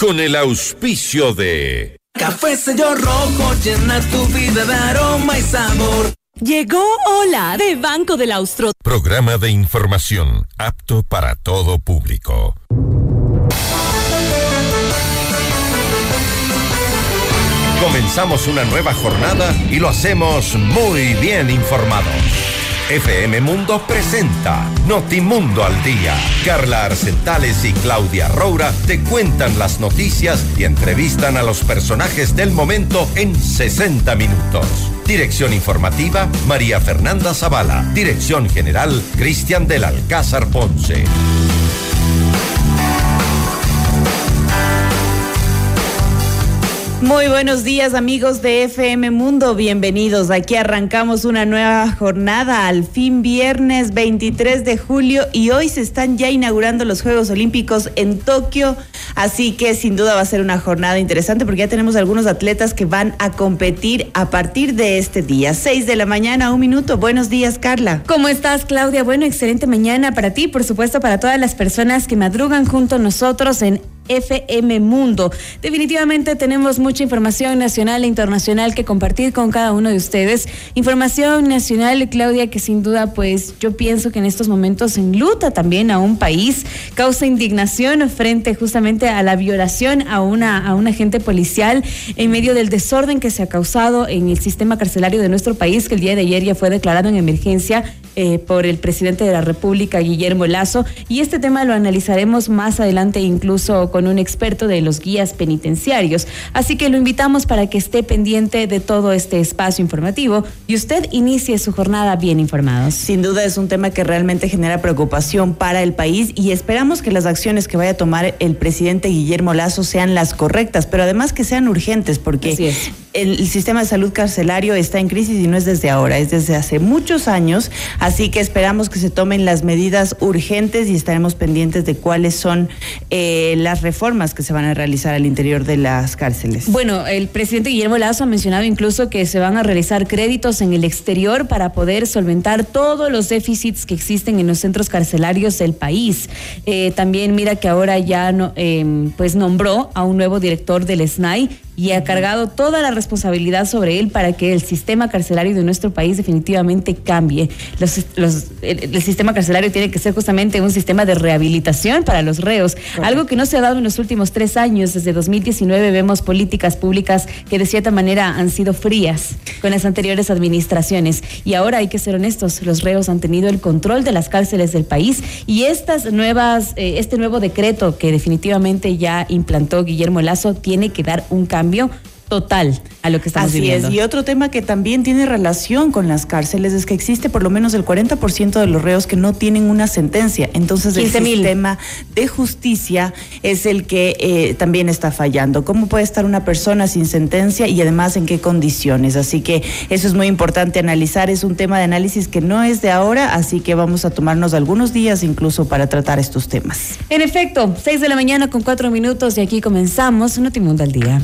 con el auspicio de Café Sello Rojo, llena tu vida de aroma y sabor. Llegó Hola de Banco del Austro. Programa de información apto para todo público. Comenzamos una nueva jornada y lo hacemos muy bien informados. FM Mundo presenta Notimundo al Día. Carla Arcentales y Claudia Roura te cuentan las noticias y entrevistan a los personajes del momento en 60 minutos. Dirección informativa, María Fernanda Zavala. Dirección general, Cristian del Alcázar Ponce. Muy buenos días, amigos de FM Mundo, bienvenidos. Aquí arrancamos una nueva jornada, al fin viernes 23 de julio y hoy se están ya inaugurando los Juegos Olímpicos en Tokio, así que sin duda va a ser una jornada interesante porque ya tenemos algunos atletas que van a competir a partir de este día. 6 de la mañana, 1 minuto. Buenos días, Carla. ¿Cómo estás, Claudia? Bueno, excelente mañana para ti, por supuesto para todas las personas que madrugan junto a nosotros en FM Mundo. Definitivamente tenemos mucha información nacional e internacional que compartir con cada uno de ustedes. Información nacional, Claudia, que sin duda, pues yo pienso que en estos momentos enluta también a un país, causa indignación frente justamente a la violación a un agente policial en medio del desorden que se ha causado en el sistema carcelario de nuestro país, que el día de ayer ya fue declarado en emergencia por el presidente de la República, Guillermo Lasso, y este tema lo analizaremos más adelante incluso con un experto de los guías penitenciarios. Así que lo invitamos para que esté pendiente de todo este espacio informativo y usted inicie su jornada bien informados. Sin duda es un tema que realmente genera preocupación para el país y esperamos que las acciones que vaya a tomar el presidente Guillermo Lasso sean las correctas, pero además que sean urgentes, porque el sistema de salud carcelario está en crisis y no es desde ahora, es desde hace muchos años, así que esperamos que se tomen las medidas urgentes y estaremos pendientes de cuáles son las reformas que se van a realizar al interior de las cárceles. Bueno, el presidente Guillermo Lasso ha mencionado incluso que se van a realizar créditos en el exterior para poder solventar todos los déficits que existen en los centros carcelarios del país. También mira que ahora ya pues nombró a un nuevo director del SNAI y ha cargado toda la responsabilidad sobre él para que el sistema carcelario de nuestro país definitivamente cambie. El sistema carcelario tiene que ser justamente un sistema de rehabilitación para los reos, algo que no se ha dado en los últimos 3 años. Desde 2019 vemos políticas públicas que de cierta manera han sido frías con las anteriores administraciones y ahora hay que ser honestos, los reos han tenido el control de las cárceles del país y este nuevo decreto que definitivamente ya implantó Guillermo Lasso tiene que dar un cambio total a lo que estamos viviendo. Así es, y otro tema que también tiene relación con las cárceles es que existe por lo menos el 40% de los reos que no tienen una sentencia, entonces el sistema de justicia es el que también está fallando. ¿Cómo puede estar una persona sin sentencia y además en qué condiciones? Así que eso es muy importante analizar, es un tema de análisis que no es de ahora, así que vamos a tomarnos algunos días incluso para tratar estos temas. En efecto, 6 de la mañana con 4 minutos y aquí comenzamos Notimundo al Día.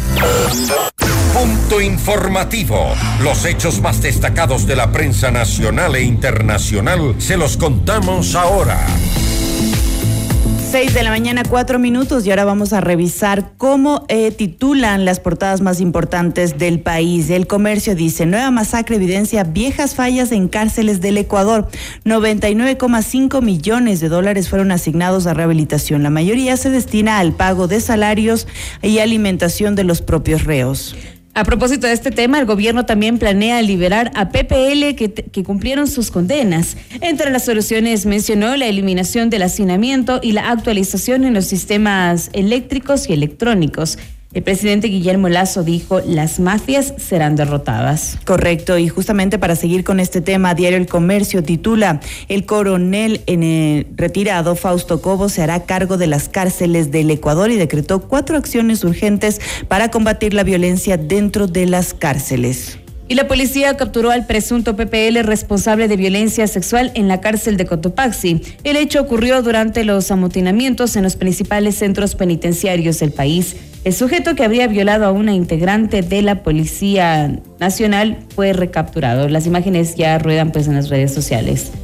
Punto informativo. Los hechos más destacados de la prensa nacional e internacional se los contamos ahora. 6 de la mañana, 4 minutos y ahora vamos a revisar cómo titulan las portadas más importantes del país. El Comercio dice: nueva masacre evidencia viejas fallas en cárceles del Ecuador. 99,5 millones de dólares fueron asignados a rehabilitación. La mayoría se destina al pago de salarios y alimentación de los propios reos. A propósito de este tema, el gobierno también planea liberar a PPL que cumplieron sus condenas. Entre las soluciones mencionó la eliminación del hacinamiento y la actualización en los sistemas eléctricos y electrónicos. El presidente Guillermo Lasso dijo: las mafias serán derrotadas. Correcto, y justamente para seguir con este tema, Diario El Comercio titula: el coronel retirado Fausto Cobo se hará cargo de las cárceles del Ecuador y decretó 4 acciones urgentes para combatir la violencia dentro de las cárceles. Y la policía capturó al presunto PPL responsable de violencia sexual en la cárcel de Cotopaxi. El hecho ocurrió durante los amotinamientos en los principales centros penitenciarios del país. El sujeto que habría violado a una integrante de la Policía Nacional fue recapturado. Las imágenes ya ruedan pues en las redes sociales.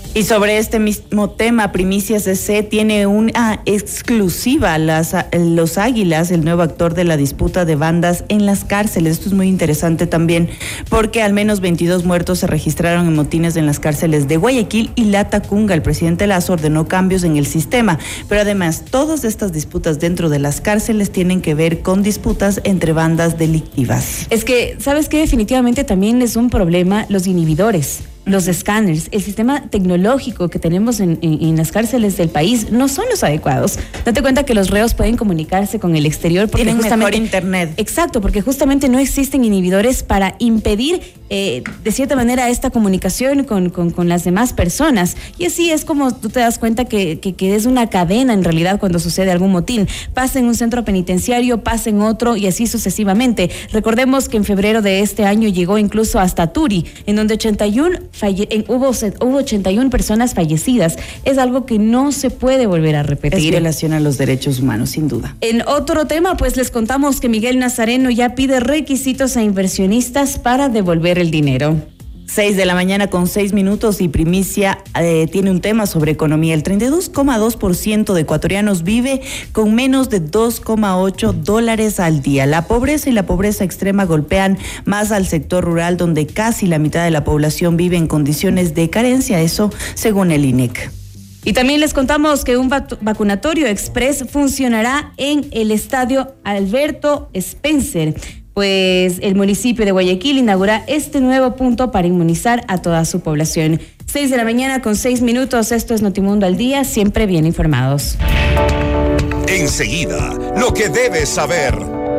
Y sobre este mismo tema, Primicias CC tiene una exclusiva. Los Águilas, el nuevo actor de la disputa de bandas en las cárceles. Esto es muy interesante también porque al menos 22 muertos se registraron en motines en las cárceles de Guayaquil y La Tacunga. El presidente Lasso ordenó cambios en el sistema, pero además todas estas disputas dentro de las cárceles tienen que ver con disputas entre bandas delictivas. Es que, ¿sabes qué? Definitivamente también es un problema los inhibidores. Los escáneres, el sistema tecnológico que tenemos en las cárceles del país no son los adecuados. Date cuenta que los reos pueden comunicarse con el exterior porque tienen justamente mejor internet. Exacto, porque justamente no existen inhibidores para impedir de cierta manera esta comunicación con las demás personas. Y así es como tú te das cuenta que es una cadena en realidad cuando sucede algún motín. Pasa en un centro penitenciario, pasa en otro y así sucesivamente. Recordemos que en febrero de este año llegó incluso hasta Turi, en donde hubo 81 personas fallecidas. Es algo que no se puede volver a repetir. Es violación a los derechos humanos, sin duda. En otro tema, pues les contamos que Miguel Nazareno ya pide requisitos a inversionistas para devolver el dinero. 6:06 a.m. y Primicia tiene un tema sobre economía. El 32,2% de ecuatorianos vive con menos de $2,8 al día. La pobreza y la pobreza extrema golpean más al sector rural, donde casi la mitad de la población vive en condiciones de carencia, eso según el INEC. Y también les contamos que un vacunatorio express funcionará en el estadio Alberto Spencer. Pues el municipio de Guayaquil inaugura este nuevo punto para inmunizar a toda su población. 6:06 a.m, esto es Notimundo al Día, siempre bien informados. Enseguida, lo que debes saber.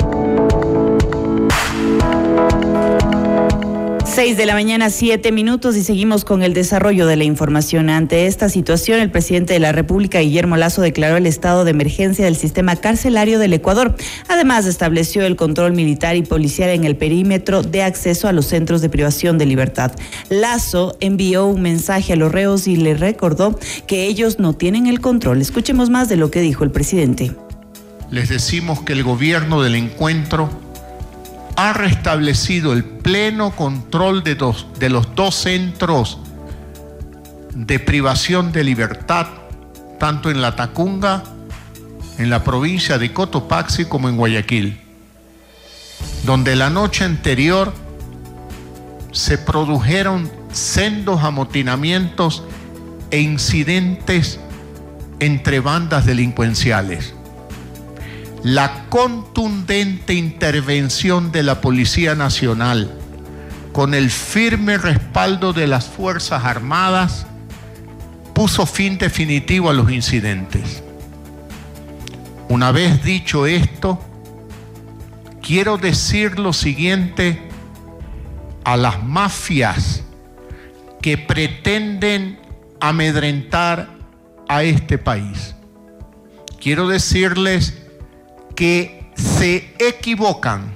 6:07 a.m. y seguimos con el desarrollo de la información. Ante esta situación, el presidente de la República, Guillermo Lasso, declaró el estado de emergencia del sistema carcelario del Ecuador. Además, estableció el control militar y policial en el perímetro de acceso a los centros de privación de libertad. Lasso envió un mensaje a los reos y les recordó que ellos no tienen el control. Escuchemos más de lo que dijo el presidente. Les decimos que el gobierno del encuentro ha restablecido el pleno control de los dos centros de privación de libertad, tanto en La Tacunga, en la provincia de Cotopaxi, como en Guayaquil, donde la noche anterior se produjeron sendos amotinamientos e incidentes entre bandas delincuenciales. La contundente intervención de la Policía Nacional, con el firme respaldo de las Fuerzas Armadas, puso fin definitivo a los incidentes. Una vez dicho esto, quiero decir lo siguiente a las mafias que pretenden amedrentar a este país. Quiero decirles que se equivocan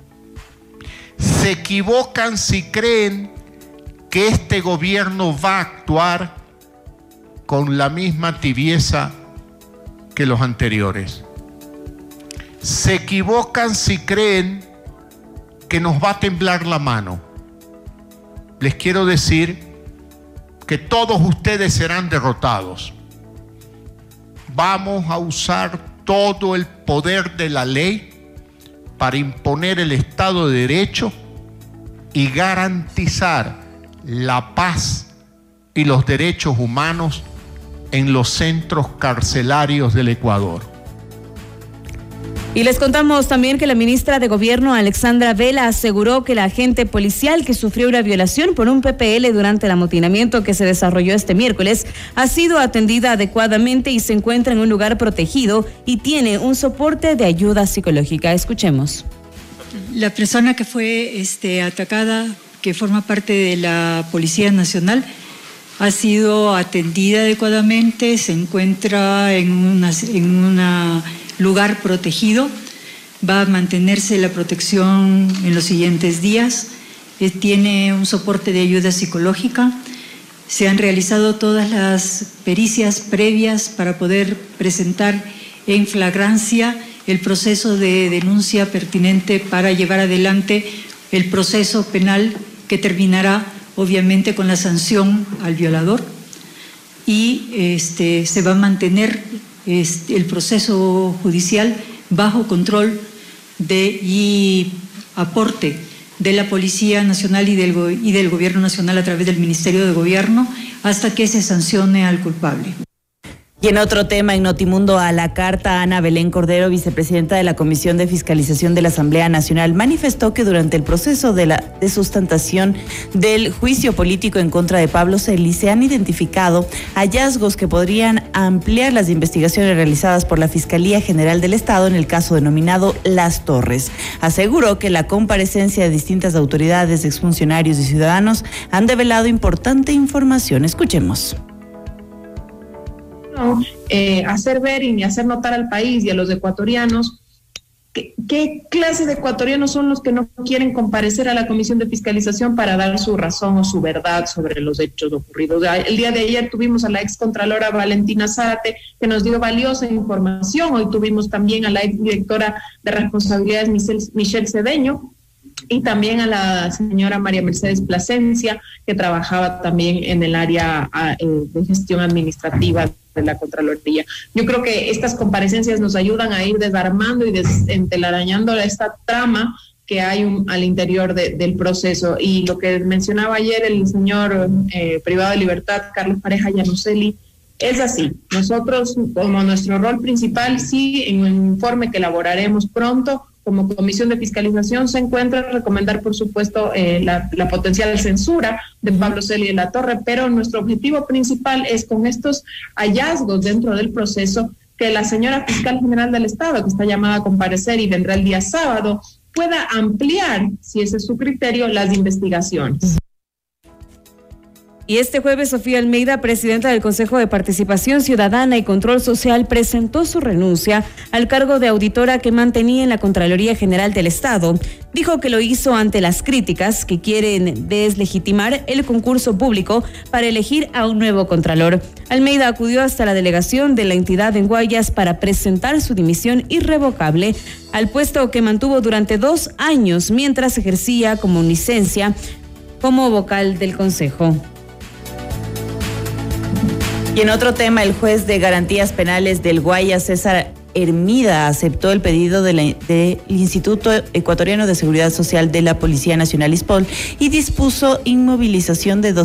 si creen que este gobierno va a actuar con la misma tibieza que los anteriores. Se equivocan si creen que nos va a temblar la mano. Les quiero decir que todos ustedes serán derrotados. Vamos a usar todo el poder de la ley para imponer el Estado de Derecho y garantizar la paz y los derechos humanos en los centros carcelarios del Ecuador. Y les contamos también que la ministra de Gobierno, Alexandra Vela, aseguró que la agente policial que sufrió una violación por un PPL durante el amotinamiento que se desarrolló este miércoles ha sido atendida adecuadamente y se encuentra en un lugar protegido y tiene un soporte de ayuda psicológica. Escuchemos. La persona que fue atacada, que forma parte de la Policía Nacional, ha sido atendida adecuadamente, se encuentra en un lugar protegido, va a mantenerse la protección en los siguientes días, tiene un soporte de ayuda psicológica, se han realizado todas las pericias previas para poder presentar en flagrancia el proceso de denuncia pertinente para llevar adelante el proceso penal que terminará obviamente con la sanción al violador. y se va a mantener el proceso judicial bajo control y aporte de la Policía Nacional y del Gobierno Nacional a través del Ministerio de Gobierno hasta que se sancione al culpable. Y en otro tema, en Notimundo a la carta, Ana Belén Cordero, vicepresidenta de la Comisión de Fiscalización de la Asamblea Nacional, manifestó que durante el proceso de la sustentación del juicio político en contra de Pablo Celis se han identificado hallazgos que podrían ampliar las investigaciones realizadas por la Fiscalía General del Estado en el caso denominado Las Torres. Aseguró que la comparecencia de distintas autoridades, exfuncionarios y ciudadanos han develado importante información. Escuchemos. Hacer ver y hacer notar al país y a los ecuatorianos qué clase de ecuatorianos son los que no quieren comparecer a la Comisión de Fiscalización para dar su razón o su verdad sobre los hechos ocurridos. El día de ayer tuvimos a la excontralora Valentina Zárate, que nos dio valiosa información. Hoy tuvimos también a la exdirectora de Responsabilidades, Michelle Cedeño, y también a la señora María Mercedes Plasencia, que trabajaba también en el área de gestión administrativa de la Contraloría. Yo creo que estas comparecencias nos ayudan a ir desarmando y desentelarañando esta trama que hay al interior del proceso. Y lo que mencionaba ayer el señor privado de libertad, Carlos Pareja Llanuselli, es así. Nosotros, como nuestro rol principal, sí, en un informe que elaboraremos pronto, como Comisión de Fiscalización, se encuentra recomendar, por supuesto, la potencial censura de Pablo Celis de la Torre, pero nuestro objetivo principal es, con estos hallazgos dentro del proceso, que la señora Fiscal General del Estado, que está llamada a comparecer y vendrá el día sábado, pueda ampliar, si ese es su criterio, las investigaciones. Y este jueves, Sofía Almeida, presidenta del Consejo de Participación Ciudadana y Control Social, presentó su renuncia al cargo de auditora que mantenía en la Contraloría General del Estado. Dijo que lo hizo ante las críticas que quieren deslegitimar el concurso público para elegir a un nuevo contralor. Almeida acudió hasta la delegación de la entidad en Guayas para presentar su dimisión irrevocable al puesto que mantuvo durante 2 años mientras ejercía como licencia como vocal del Consejo. Y en otro tema, el juez de garantías penales del Guayas, César Hermida, aceptó el pedido del Instituto Ecuatoriano de Seguridad Social de la Policía Nacional, ISPOL, y dispuso inmovilización de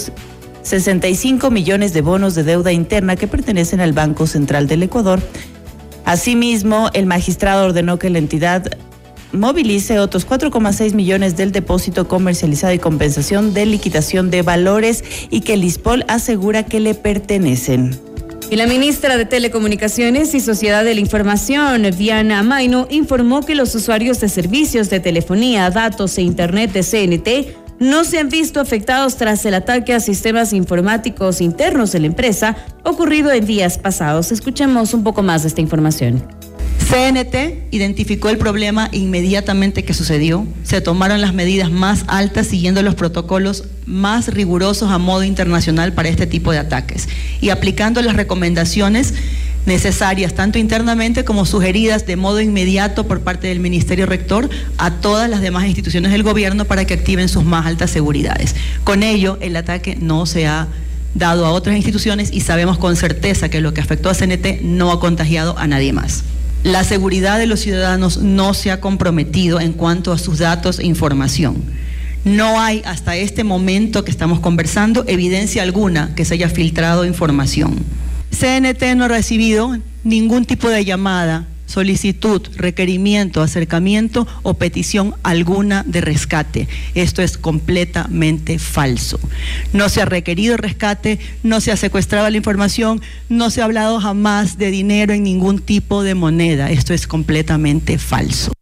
265 millones de bonos de deuda interna que pertenecen al Banco Central del Ecuador. Asimismo, el magistrado ordenó que la entidad movilice otros 4,6 millones del depósito comercializado y compensación de liquidación de valores y que el ISPOL asegura que le pertenecen. Y la ministra de Telecomunicaciones y Sociedad de la Información, Viana Maino, informó que los usuarios de servicios de telefonía, datos e internet de CNT no se han visto afectados tras el ataque a sistemas informáticos internos de la empresa ocurrido en días pasados. Escuchemos un poco más de esta información. CNT identificó el problema inmediatamente que sucedió. Se tomaron las medidas más altas siguiendo los protocolos más rigurosos a modo internacional para este tipo de ataques y aplicando las recomendaciones necesarias tanto internamente como sugeridas de modo inmediato por parte del Ministerio Rector a todas las demás instituciones del gobierno para que activen sus más altas seguridades. Con ello, el ataque no se ha dado a otras instituciones y sabemos con certeza que lo que afectó a CNT no ha contagiado a nadie más. La seguridad de los ciudadanos no se ha comprometido en cuanto a sus datos e información. No hay hasta este momento que estamos conversando evidencia alguna que se haya filtrado información. CNT no ha recibido ningún tipo de llamada, solicitud, requerimiento, acercamiento o petición alguna de rescate. Esto es completamente falso. No se ha requerido rescate, no se ha secuestrado la información, no se ha hablado jamás de dinero en ningún tipo de moneda. Esto es completamente falso.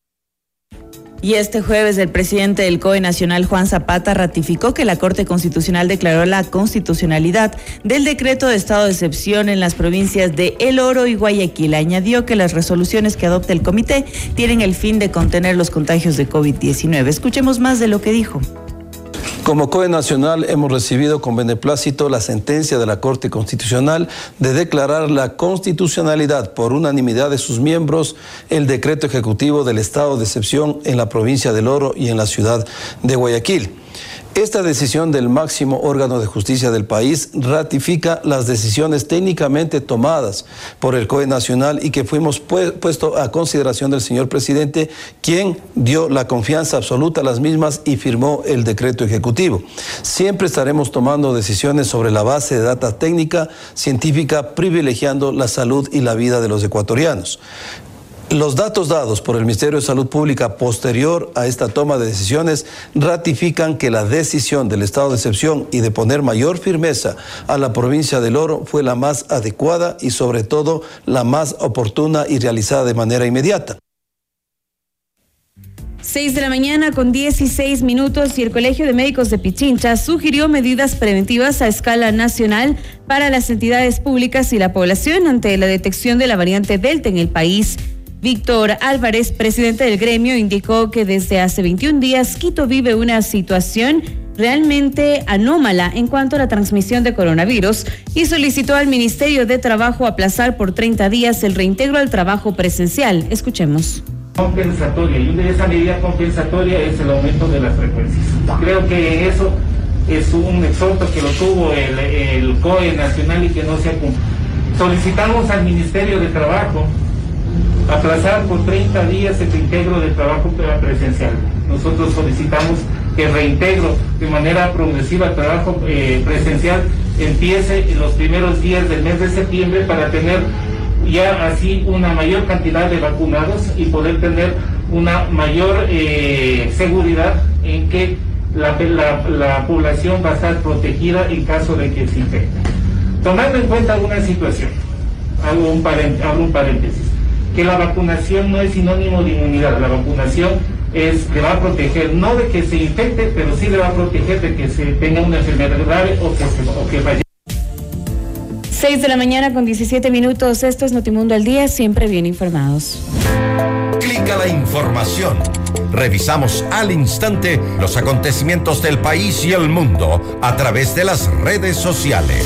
Y este jueves el presidente del COE Nacional, Juan Zapata, ratificó que la Corte Constitucional declaró la constitucionalidad del decreto de estado de excepción en las provincias de El Oro y Guayaquil. Añadió que las resoluciones que adopte el comité tienen el fin de contener los contagios de COVID-19. Escuchemos más de lo que dijo. Como COE Nacional hemos recibido con beneplácito la sentencia de la Corte Constitucional de declarar la constitucionalidad por unanimidad de sus miembros el decreto ejecutivo del estado de excepción en la provincia del Oro y en la ciudad de Guayaquil. Esta decisión del máximo órgano de justicia del país ratifica las decisiones técnicamente tomadas por el COE Nacional y que fuimos puesto a consideración del señor presidente, quien dio la confianza absoluta a las mismas y firmó el decreto ejecutivo. Siempre estaremos tomando decisiones sobre la base de data técnica, científica, privilegiando la salud y la vida de los ecuatorianos. Los datos dados por el Ministerio de Salud Pública posterior a esta toma de decisiones ratifican que la decisión del estado de excepción y de poner mayor firmeza a la provincia del Oro fue la más adecuada y sobre todo la más oportuna y realizada de manera inmediata. 6 de la mañana con 16 minutos y el Colegio de Médicos de Pichincha sugirió medidas preventivas a escala nacional para las entidades públicas y la población ante la detección de la variante Delta en el país. Víctor Álvarez, presidente del gremio, indicó que desde hace 21 días Quito vive una situación realmente anómala en cuanto a la transmisión de coronavirus y solicitó al Ministerio de Trabajo aplazar por 30 días el reintegro al trabajo presencial. Escuchemos. Compensatoria, y una de esas medidas compensatoria es el aumento de las frecuencias. Creo que eso es un exhorto que lo tuvo el COE nacional y que no se ha cumplido. Solicitamos al Ministerio de Trabajo aplazar por 30 días el reintegro del trabajo presencial. Nosotros solicitamos que el reintegro de manera progresiva al trabajo presencial empiece en los primeros días del mes de septiembre para tener ya así una mayor cantidad de vacunados y poder tener una mayor seguridad en que la población va a estar protegida en caso de que se infecte. Tomando en cuenta una situación, hago un paréntesis, que la vacunación no es sinónimo de inmunidad. La vacunación le va a proteger, no de que se infecte, pero sí le va a proteger de que se tenga una enfermedad grave o que vaya. 6 de la mañana con 17 minutos. Esto es Notimundo al Día, siempre bien informados. Clic a la información. Revisamos al instante los acontecimientos del país y el mundo a través de las redes sociales.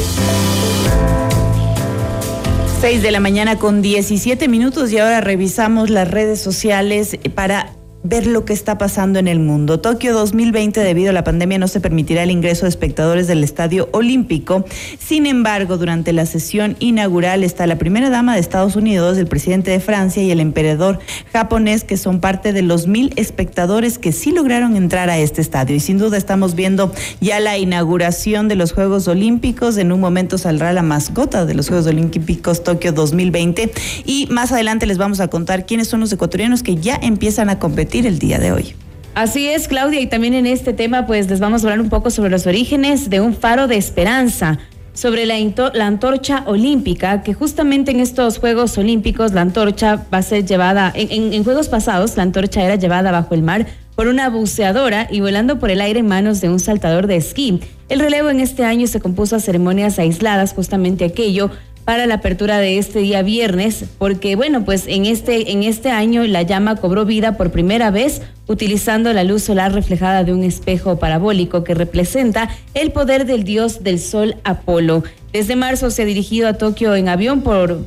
6 de la mañana con 17 minutos y ahora revisamos las redes sociales para ver lo que está pasando en el mundo. Tokio 2020, debido a la pandemia, no se permitirá el ingreso de espectadores del Estadio Olímpico. Sin embargo, durante la sesión inaugural está la primera dama de Estados Unidos, el presidente de Francia y el emperador japonés, que son parte de los 1,000 espectadores que sí lograron entrar a este estadio. Y sin duda estamos viendo ya la inauguración de los Juegos Olímpicos. En un momento saldrá la mascota de los Juegos Olímpicos Tokio 2020. Y más adelante les vamos a contar quiénes son los ecuatorianos que ya empiezan a competir el día de hoy. Así es, Claudia, y también en este tema pues les vamos a hablar un poco sobre los orígenes de un faro de esperanza, sobre la antorcha olímpica, que justamente en estos Juegos Olímpicos la antorcha va a ser llevada, en Juegos pasados la antorcha era llevada bajo el mar por una buceadora y volando por el aire en manos de un saltador de esquí. El relevo en este año se compuso a ceremonias aisladas, justamente aquello para la apertura de este día viernes, porque bueno, pues en este año la llama cobró vida por primera vez utilizando la luz solar reflejada de un espejo parabólico que representa el poder del dios del sol Apolo. Desde marzo se ha dirigido a Tokio en avión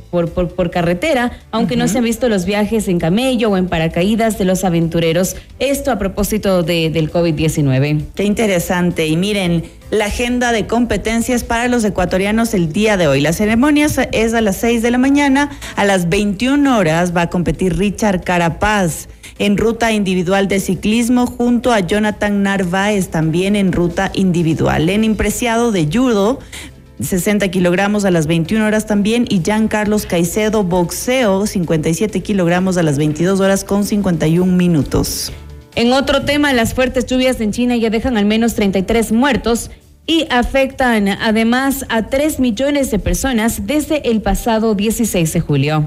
por carretera, aunque no se han visto los viajes en camello o en paracaídas de los aventureros. Esto a propósito del COVID-19. Qué interesante. Y miren, la agenda de competencias para los ecuatorianos el día de hoy. La ceremonia es a las 6 de la mañana. A las 21 horas va a competir Richard Carapaz en ruta individual de ciclismo junto a Jonathan Narváez, también en ruta individual. Lenin Preciado de judo, 60 kilogramos a las 21 horas también, y Jean Carlos Caicedo, boxeo, 57 kilogramos a las 22 horas con 51 minutos. En otro tema, las fuertes lluvias en China ya dejan al menos 33 muertos y afectan además a 3 millones de personas desde el pasado 16 de julio.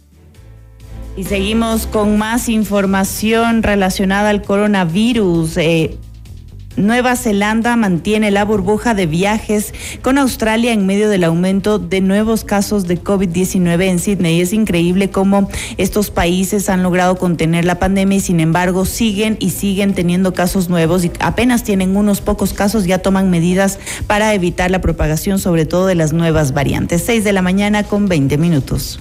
Y seguimos con más información relacionada al coronavirus. Nueva Zelanda mantiene la burbuja de viajes con Australia en medio del aumento de nuevos casos de COVID-19 en Sydney. Es increíble cómo estos países han logrado contener la pandemia y sin embargo siguen teniendo casos nuevos y apenas tienen unos pocos casos, ya toman medidas para evitar la propagación, sobre todo de las nuevas variantes. 6 de la mañana con 20 minutos.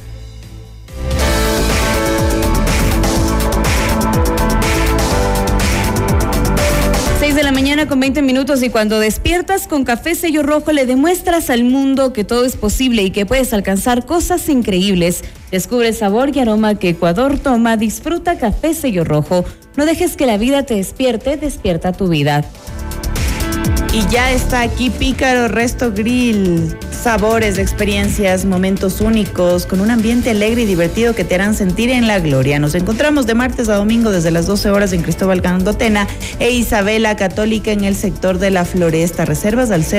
mañana con 20 minutos y cuando despiertas con Café Sello Rojo le demuestras al mundo que todo es posible y que puedes alcanzar cosas increíbles. Descubre el sabor y aroma que Ecuador toma. Disfruta Café Sello Rojo. No dejes que la vida te despierte, despierta tu vida. Y ya está aquí Pícaro Resto Grill. Sabores, experiencias, momentos únicos, con un ambiente alegre y divertido que te harán sentir en la gloria. Nos encontramos de martes a domingo desde las 12 horas en Cristóbal Gandotena e Isabela Católica en el sector de la Floresta. Reservas al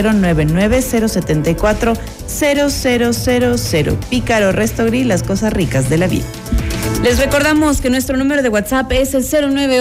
099-074-0000. Pícaro Resto Grill, las cosas ricas de la vida. Les recordamos que nuestro número de WhatsApp es el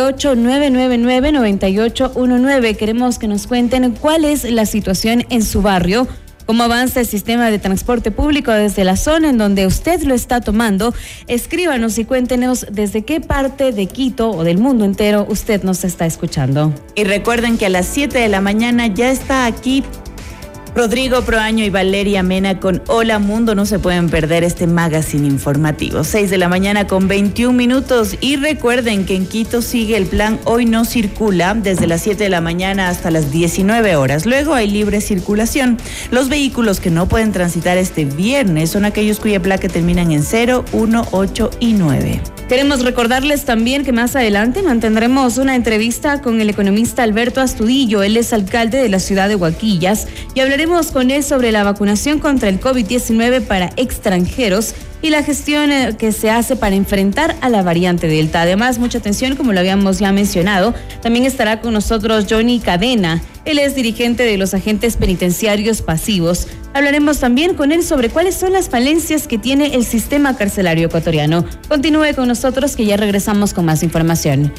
098-999-9819. Queremos que nos cuenten cuál es la situación en su barrio, cómo avanza el sistema de transporte público desde la zona en donde usted lo está tomando. Escríbanos y cuéntenos desde qué parte de Quito o del mundo entero usted nos está escuchando. Y recuerden que a las 7 de la mañana ya está aquí Rodrigo Proaño y Valeria Mena con Hola Mundo. No se pueden perder este magazine informativo. 6 de la mañana con 21 minutos. Y recuerden que en Quito sigue el plan Hoy No Circula desde las 7 de la mañana hasta las 19 horas. Luego hay libre circulación. Los vehículos que no pueden transitar este viernes son aquellos cuya placa terminan en 0, 1, 8 y 9. Queremos recordarles también que más adelante mantendremos una entrevista con el economista Alberto Astudillo. Él es alcalde de la ciudad de Huaquillas y hablaremos con él sobre la vacunación contra el COVID-19 para extranjeros y la gestión que se hace para enfrentar a la variante Delta. Además, mucha atención, como lo habíamos ya mencionado, también estará con nosotros Johnny Cadena. Él es dirigente de los agentes penitenciarios pasivos. Hablaremos también con él sobre cuáles son las falencias que tiene el sistema carcelario ecuatoriano. Continúe con nosotros que ya regresamos con más información.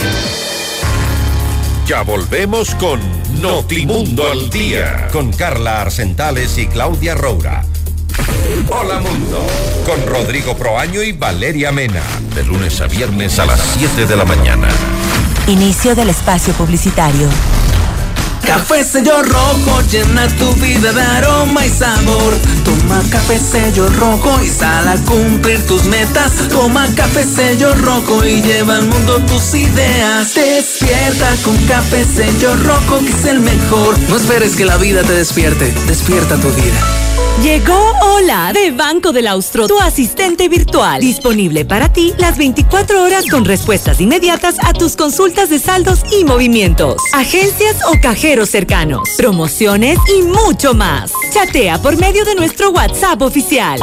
Ya volvemos con Notimundo al Día, con Carla Arcentales y Claudia Roura. Hola Mundo, con Rodrigo Proaño y Valeria Mena, de lunes a viernes a las 7 de la mañana. Inicio del espacio publicitario. Café Sello Rojo llena tu vida de aroma y sabor. Toma Café Sello Rojo y sal a cumplir tus metas. Toma Café Sello Rojo y lleva al mundo tus ideas. Despierta con Café Sello Rojo, que es el mejor. No esperes que la vida te despierte, despierta tu vida. Llegó Hola de Banco del Austro, tu asistente virtual. Disponible para ti las 24 horas con respuestas inmediatas a tus consultas de saldos y movimientos. Agencias o cajeros cercanos, promociones y mucho más. Chatea por medio de nuestro WhatsApp oficial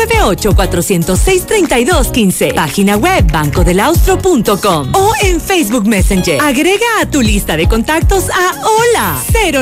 098-406-3215. Página web bancodelaustro.com o en Facebook Messenger. Agrega a tu lista de contactos a Hola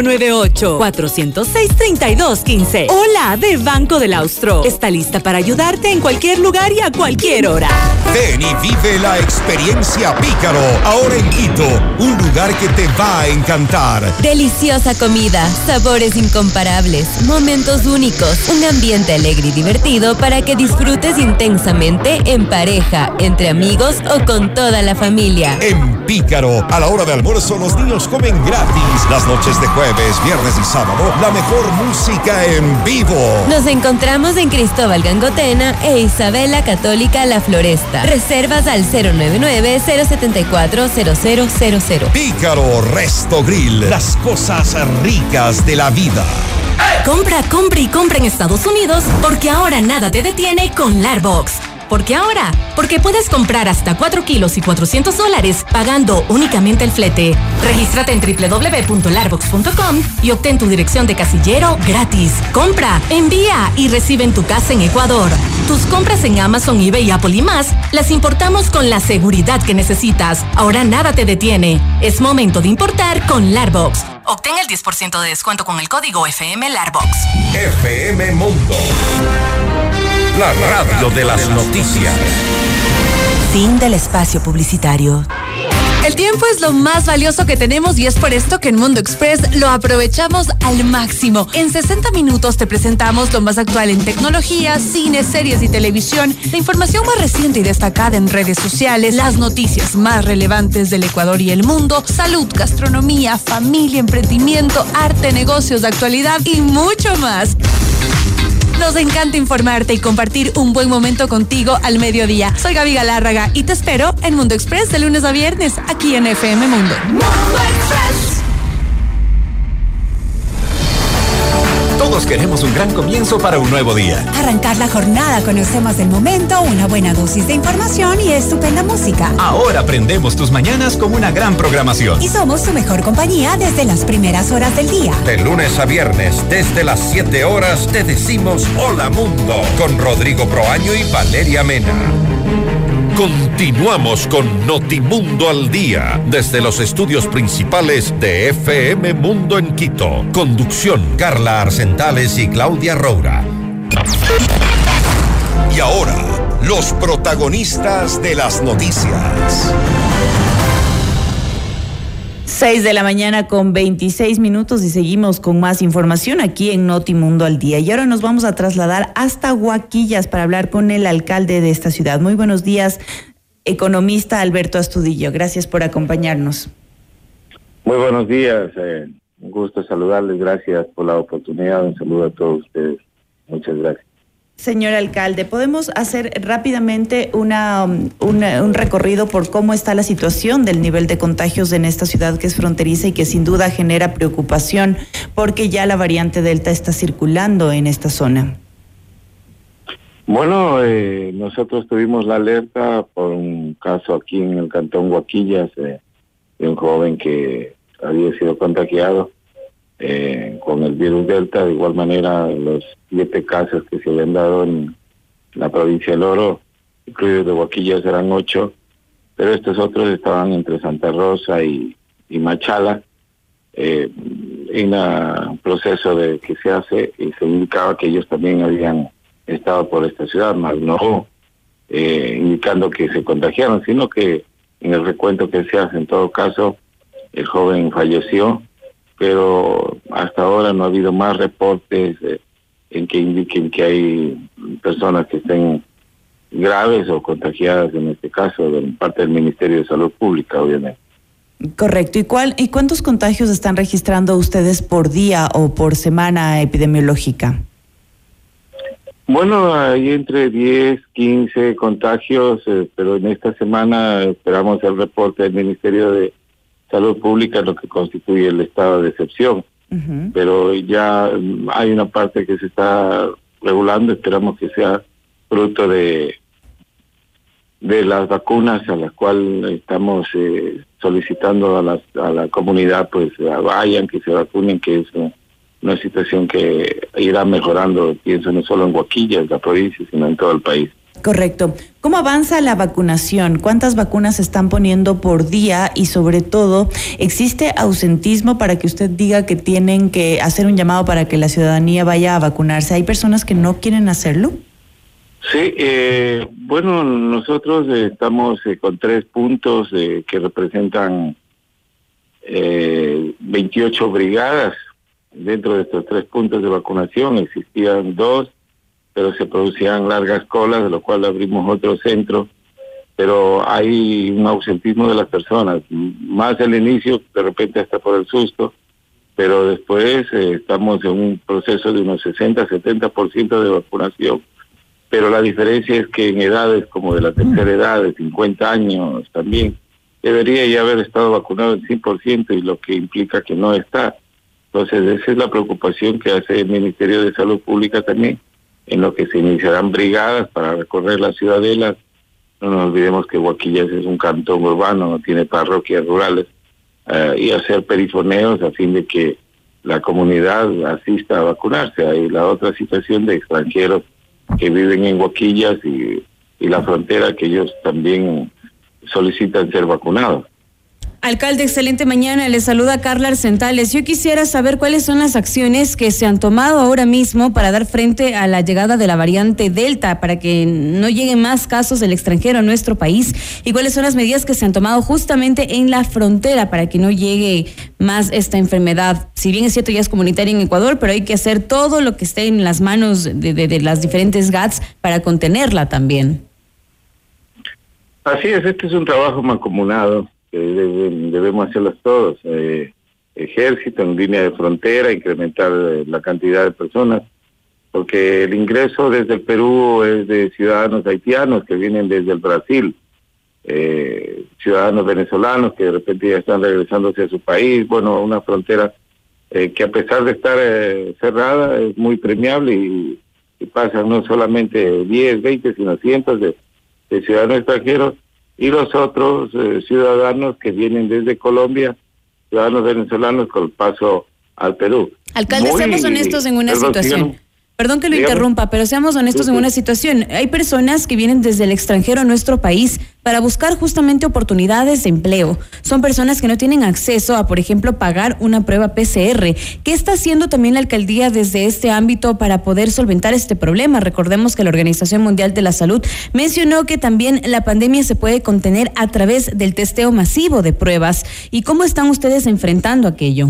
098-406-3215. Hola de Banco del Austro. Está lista para ayudarte en cualquier lugar y a cualquier hora. Ven y vive la experiencia Pícaro, ahora en Quito, un lugar que te va a encantar. Deliciosa comida, sabores incomparables, momentos únicos, un ambiente alegre y divertido para que disfrutes intensamente en pareja, entre amigos o con toda la familia. En Pícaro, a la hora de almuerzo los niños comen gratis. Las noches de jueves, viernes y sábado, la mejor música en vivo. Nos encontramos en Cristóbal Gangotena e Isabela Católica La Floresta. Reservas al 099-074-0000. Pícaro Resto Grill, las cosas ricas de la vida. Compra, compra y compra en Estados Unidos, porque ahora nada te detiene con Larbox. ¿Por qué ahora? Porque puedes comprar hasta 4 kilos y $400 pagando únicamente el flete. Regístrate en www.larbox.com y obtén tu dirección de casillero gratis. Compra, envía y recibe en tu casa en Ecuador. Tus compras en Amazon, eBay, Apple y más las importamos con la seguridad que necesitas. Ahora nada te detiene. Es momento de importar con Larbox. Obtén el 10% de descuento con el código FM Larbox. FM Mundo, la radio de las noticias. Fin del espacio publicitario. El tiempo es lo más valioso que tenemos y es por esto que en Mundo Express lo aprovechamos al máximo. En 60 minutos te presentamos lo más actual en tecnología, cine, series y televisión, la información más reciente y destacada en redes sociales, las noticias más relevantes del Ecuador y el mundo, salud, gastronomía, familia, emprendimiento, arte, negocios de actualidad y mucho más. Nos encanta informarte y compartir un buen momento contigo al mediodía. Soy Gaby Galárraga y te espero en Mundo Express de lunes a viernes aquí en FM Mundo. Mundo Express. Todos queremos un gran comienzo para un nuevo día. Arrancar la jornada, conocemos el momento, una buena dosis de información y estupenda música. Ahora prendemos tus mañanas con una gran programación. Y somos tu mejor compañía desde las primeras horas del día. De lunes a viernes, desde las 7 horas, te decimos Hola Mundo, con Rodrigo Proaño y Valeria Mena. Continuamos con Notimundo al Día, desde los estudios principales de FM Mundo en Quito. Conducción, Carla Arcentales y Claudia Roura. Y ahora, los protagonistas de las noticias. 6 de la mañana con 26 minutos y seguimos con más información aquí en Notimundo al Día. Y ahora nos vamos a trasladar hasta Huaquillas para hablar con el alcalde de esta ciudad. Muy buenos días, economista Alberto Astudillo. Gracias por acompañarnos. Muy buenos días. Un gusto saludarles. Gracias por la oportunidad. Un saludo a todos ustedes. Muchas gracias. Señor alcalde, ¿podemos hacer rápidamente un recorrido por cómo está la situación del nivel de contagios en esta ciudad que es fronteriza y que sin duda genera preocupación porque ya la variante Delta está circulando en esta zona? Bueno, nosotros tuvimos la alerta por un caso aquí en el cantón Huaquillas de un joven que había sido contagiado con el virus Delta. De igual manera, los 7 casos que se habían dado en la provincia del Oro, incluidos de Huaquillas, eran 8, pero estos otros estaban entre Santa Rosa y Machala, en el proceso de que se hace, y se indicaba que ellos también habían estado por esta ciudad, más no indicando que se contagiaron, sino que en el recuento que se hace, en todo caso, el joven falleció, pero hasta ahora no ha habido más reportes en que indiquen que hay personas que estén graves o contagiadas, en este caso, de parte del Ministerio de Salud Pública, obviamente. Correcto. ¿Y cuántos contagios están registrando ustedes por día o por semana epidemiológica? Bueno, hay entre 10, 15 contagios, pero en esta semana esperamos el reporte del Ministerio de Salud Pública, lo que constituye el estado de excepción. Pero ya hay una parte que se está regulando, esperamos que sea fruto de las vacunas a las cuales estamos solicitando a la comunidad, pues vayan, que se vacunen, que es una situación que irá mejorando, pienso, no solo en Huaquillas, la provincia, sino en todo el país. Correcto. ¿Cómo avanza la vacunación? ¿Cuántas vacunas se están poniendo por día? Y sobre todo, ¿existe ausentismo para que usted diga que tienen que hacer un llamado para que la ciudadanía vaya a vacunarse? ¿Hay personas que no quieren hacerlo? Sí, bueno, nosotros estamos con 3 puntos que representan 28 brigadas. Dentro de estos 3 puntos de vacunación existían 2, pero se producían largas colas, de lo cual abrimos otro centro, pero hay un ausentismo de las personas, más al inicio, de repente hasta por el susto, pero después estamos en un proceso de unos 60-70% de vacunación, pero la diferencia es que en edades como de la tercera edad, de 50 años también, debería ya haber estado vacunado el 100%, y lo que implica que no está. Entonces esa es la preocupación que hace el Ministerio de Salud Pública también, en lo que se iniciarán brigadas para recorrer las ciudadelas. No nos olvidemos que Huaquillas es un cantón urbano, no tiene parroquias rurales, y hacer perifoneos a fin de que la comunidad asista a vacunarse. Hay la otra situación de extranjeros que viven en Huaquillas y la frontera, que ellos también solicitan ser vacunados. Alcalde, excelente mañana. Le saluda Carla Arcentales. Yo quisiera saber cuáles son las acciones que se han tomado ahora mismo para dar frente a la llegada de la variante Delta, para que no lleguen más casos del extranjero a nuestro país, y cuáles son las medidas que se han tomado justamente en la frontera para que no llegue más esta enfermedad. Si bien es cierto, ya es comunitaria en Ecuador, pero hay que hacer todo lo que esté en las manos de las diferentes GATS para contenerla también. Así es, este es un trabajo mancomunado que debemos hacerlos todos. Ejército en línea de frontera, incrementar la cantidad de personas, porque el ingreso desde el Perú es de ciudadanos haitianos que vienen desde el Brasil, ciudadanos venezolanos que de repente ya están regresándose a su país. Bueno, una frontera que a pesar de estar cerrada es muy premiable y pasan no solamente 10, 20, sino cientos de ciudadanos extranjeros y los otros ciudadanos que vienen desde Colombia, ciudadanos venezolanos con paso al Perú. Alcalde, seamos honestos en una situación. Perdón que lo interrumpa, pero seamos honestos en una situación. Hay personas que vienen desde el extranjero a nuestro país para buscar justamente oportunidades de empleo. Son personas que no tienen acceso a, por ejemplo, pagar una prueba PCR. ¿Qué está haciendo también la alcaldía desde este ámbito para poder solventar este problema? Recordemos que la Organización Mundial de la Salud mencionó que también la pandemia se puede contener a través del testeo masivo de pruebas. ¿Y cómo están ustedes enfrentando aquello?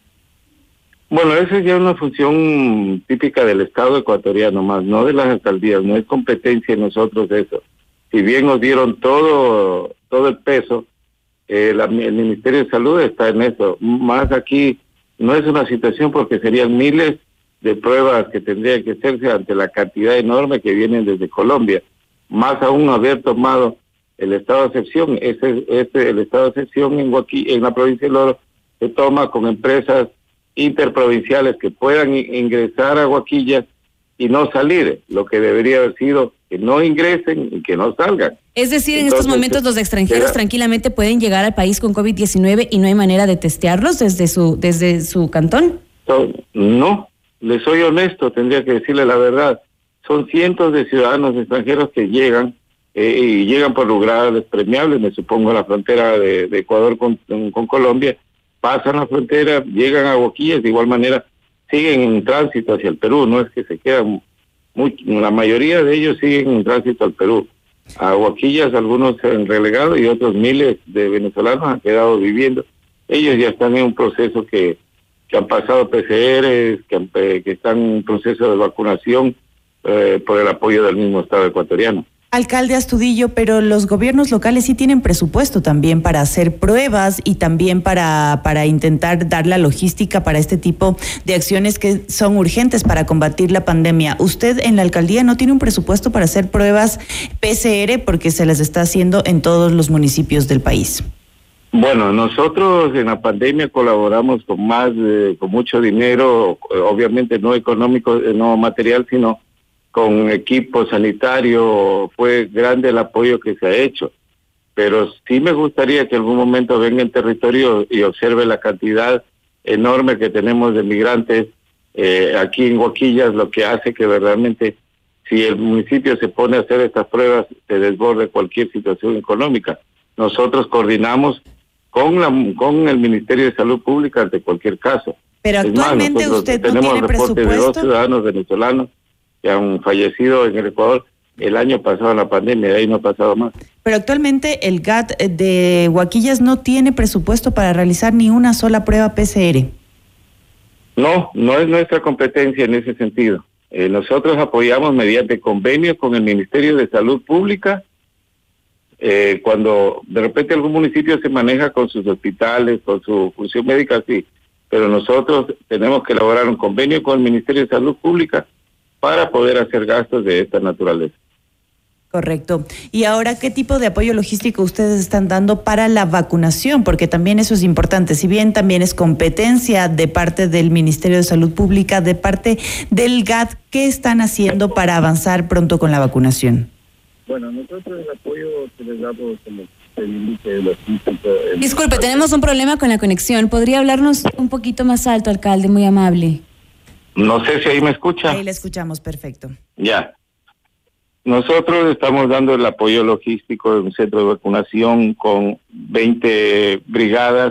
Bueno, esa es ya una función típica del Estado ecuatoriano, más no de las alcaldías, no es competencia de nosotros eso. Si bien nos dieron todo el peso, el Ministerio de Salud está en eso. Más aquí no es una situación porque serían miles de pruebas que tendrían que hacerse ante la cantidad enorme que vienen desde Colombia. Más aún haber tomado el estado de excepción, el estado de excepción en la provincia del Oro se toma con empresas interprovinciales que puedan ingresar a Guaquillas y no salir, lo que debería haber sido que no ingresen y que no salgan. Es decir, en estos momentos los extranjeros tranquilamente pueden llegar al país con COVID-19 y no hay manera de testearlos desde su cantón. No, les soy honesto, tendría que decirle la verdad. Son cientos de ciudadanos extranjeros que llegan y llegan por lugares premiables, me supongo a la frontera de Ecuador con Colombia, pasan la frontera, llegan a Guaquillas, de igual manera siguen en tránsito hacia el Perú, no es que se quedan, la mayoría de ellos siguen en tránsito al Perú. A Guaquillas algunos se han relegado y otros miles de venezolanos han quedado viviendo. Ellos ya están en un proceso que han pasado PCR, que están en un proceso de vacunación por el apoyo del mismo Estado ecuatoriano. Alcalde Astudillo, pero los gobiernos locales sí tienen presupuesto también para hacer pruebas y también para intentar dar la logística para este tipo de acciones que son urgentes para combatir la pandemia. ¿Usted en la alcaldía no tiene un presupuesto para hacer pruebas PCR porque se las está haciendo en todos los municipios del país? Bueno, nosotros en la pandemia colaboramos con mucho dinero, obviamente no económico, no material, sino con equipo sanitario. Fue grande el apoyo que se ha hecho, pero sí me gustaría que en algún momento venga en territorio y observe la cantidad enorme que tenemos de migrantes aquí en Guaquillas, lo que hace que verdaderamente, si el municipio se pone a hacer estas pruebas, se desborde cualquier situación económica. Nosotros coordinamos con el Ministerio de Salud Pública ante cualquier caso. Pero actualmente usted no tiene presupuesto. Tenemos reportes de 2 ciudadanos venezolanos que han fallecido en el Ecuador el año pasado en la pandemia, de ahí no ha pasado más. Pero actualmente el GAT de Guaquillas no tiene presupuesto para realizar ni una sola prueba PCR. No es nuestra competencia en ese sentido. Nosotros apoyamos mediante convenio con el Ministerio de Salud Pública, cuando de repente algún municipio se maneja con sus hospitales, con su función médica, sí, pero nosotros tenemos que elaborar un convenio con el Ministerio de Salud Pública para poder hacer gastos de esta naturaleza. Correcto. Y ahora, ¿qué tipo de apoyo logístico ustedes están dando para la vacunación? Porque también eso es importante. Si bien también es competencia de parte del Ministerio de Salud Pública, de parte del GAT, ¿qué están haciendo para avanzar pronto con la vacunación? Bueno, nosotros el apoyo que les damos como logístico. Disculpe, tenemos un problema con la conexión. ¿Podría hablarnos un poquito más alto, alcalde? Muy amable. No sé si ahí me escucha. Ahí le escuchamos, perfecto. Ya. Nosotros estamos dando el apoyo logístico de un centro de vacunación con 20 brigadas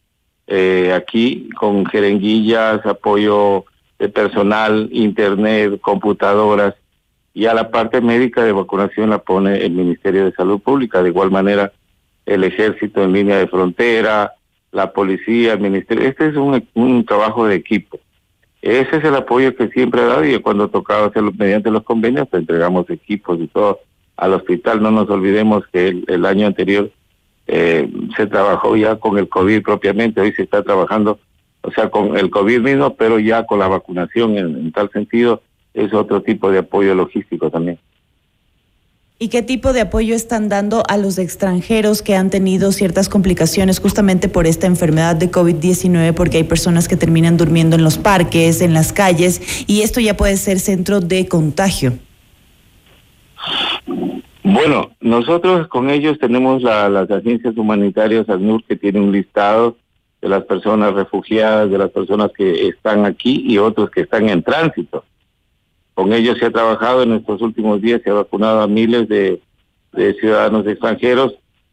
aquí, con jeringuillas, apoyo de personal, internet, computadoras, y a la parte médica de vacunación la pone el Ministerio de Salud Pública. De igual manera, el Ejército en línea de frontera, la policía, el Ministerio. Este es un trabajo de equipo. Ese es el apoyo que siempre ha dado, y cuando tocaba hacerlo mediante los convenios, pues entregamos equipos y todo al hospital. No nos olvidemos que el año anterior se trabajó ya con el COVID propiamente, hoy se está trabajando, o sea, con el COVID mismo, pero ya con la vacunación en tal sentido, es otro tipo de apoyo logístico también. ¿Y qué tipo de apoyo están dando a los extranjeros que han tenido ciertas complicaciones justamente por esta enfermedad de COVID-19? Porque hay personas que terminan durmiendo en los parques, en las calles, y esto ya puede ser centro de contagio. Bueno, nosotros con ellos tenemos las agencias humanitarias ACNUR, que tiene un listado de las personas refugiadas, de las personas que están aquí y otros que están en tránsito. Con ellos se ha trabajado en estos últimos días, se ha vacunado a miles de ciudadanos extranjeros.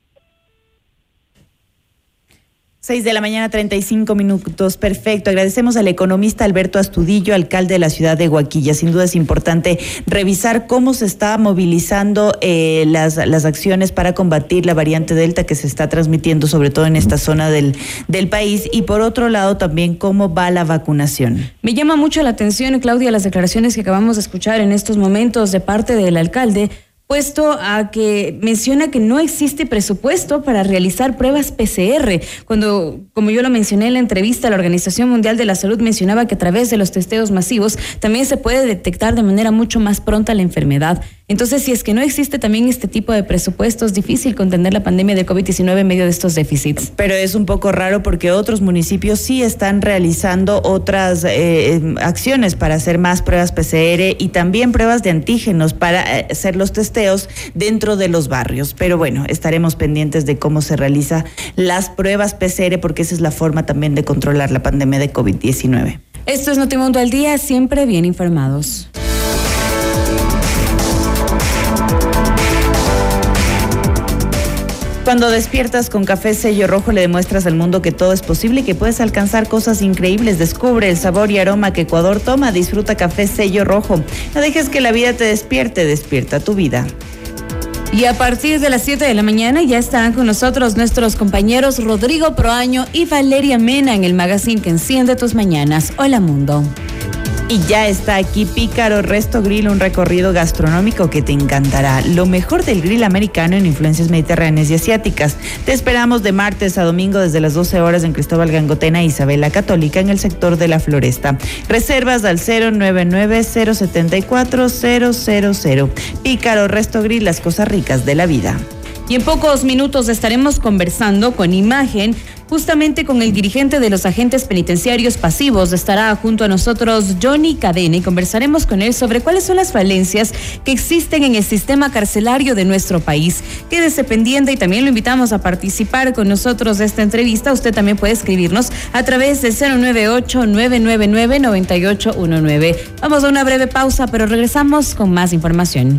6:35 a.m, perfecto. Agradecemos al economista Alberto Astudillo, alcalde de la ciudad de Huaquilla. Sin duda es importante revisar cómo se está movilizando las acciones para combatir la variante Delta que se está transmitiendo, sobre todo en esta zona del país, y por otro lado también cómo va la vacunación. Me llama mucho la atención, Claudia, las declaraciones que acabamos de escuchar en estos momentos de parte del alcalde, puesto a que menciona que no existe presupuesto para realizar pruebas PCR, cuando, como yo lo mencioné en la entrevista, la Organización Mundial de la Salud mencionaba que a través de los testeos masivos también se puede detectar de manera mucho más pronta la enfermedad. Entonces, si es que no existe también este tipo de presupuestos, es difícil contener la pandemia de COVID-19 en medio de estos déficits. Pero es un poco raro porque otros municipios sí están realizando otras acciones para hacer más pruebas PCR y también pruebas de antígenos para hacer los testeos dentro de los barrios. Pero bueno, estaremos pendientes de cómo se realizan las pruebas PCR, porque esa es la forma también de controlar la pandemia de COVID-19. Esto es Notimundo al Día, siempre bien informados. Cuando despiertas con Café Sello Rojo, le demuestras al mundo que todo es posible y que puedes alcanzar cosas increíbles. Descubre el sabor y aroma que Ecuador toma. Disfruta Café Sello Rojo. No dejes que la vida te despierte, despierta tu vida. Y a partir de las 7 de la mañana ya estarán con nosotros nuestros compañeros Rodrigo Proaño y Valeria Mena en el magazine que enciende tus mañanas. Hola Mundo. Y ya está aquí Pícaro Resto Grill, un recorrido gastronómico que te encantará. Lo mejor del grill americano en influencias mediterráneas y asiáticas. Te esperamos de martes a domingo desde las 12 horas en Cristóbal Gangotena e Isabel la Católica, en el sector de la Floresta. Reservas al 099-074-000. Pícaro Resto Grill, las cosas ricas de la vida. Y en pocos minutos estaremos conversando con Imagen, justamente con el dirigente de los agentes penitenciarios pasivos. Estará junto a nosotros Johnny Cadena y conversaremos con él sobre cuáles son las falencias que existen en el sistema carcelario de nuestro país. Quédese pendiente y también lo invitamos a participar con nosotros de esta entrevista. Usted también puede escribirnos a través de 098-999-9819. Vamos a una breve pausa, pero regresamos con más información.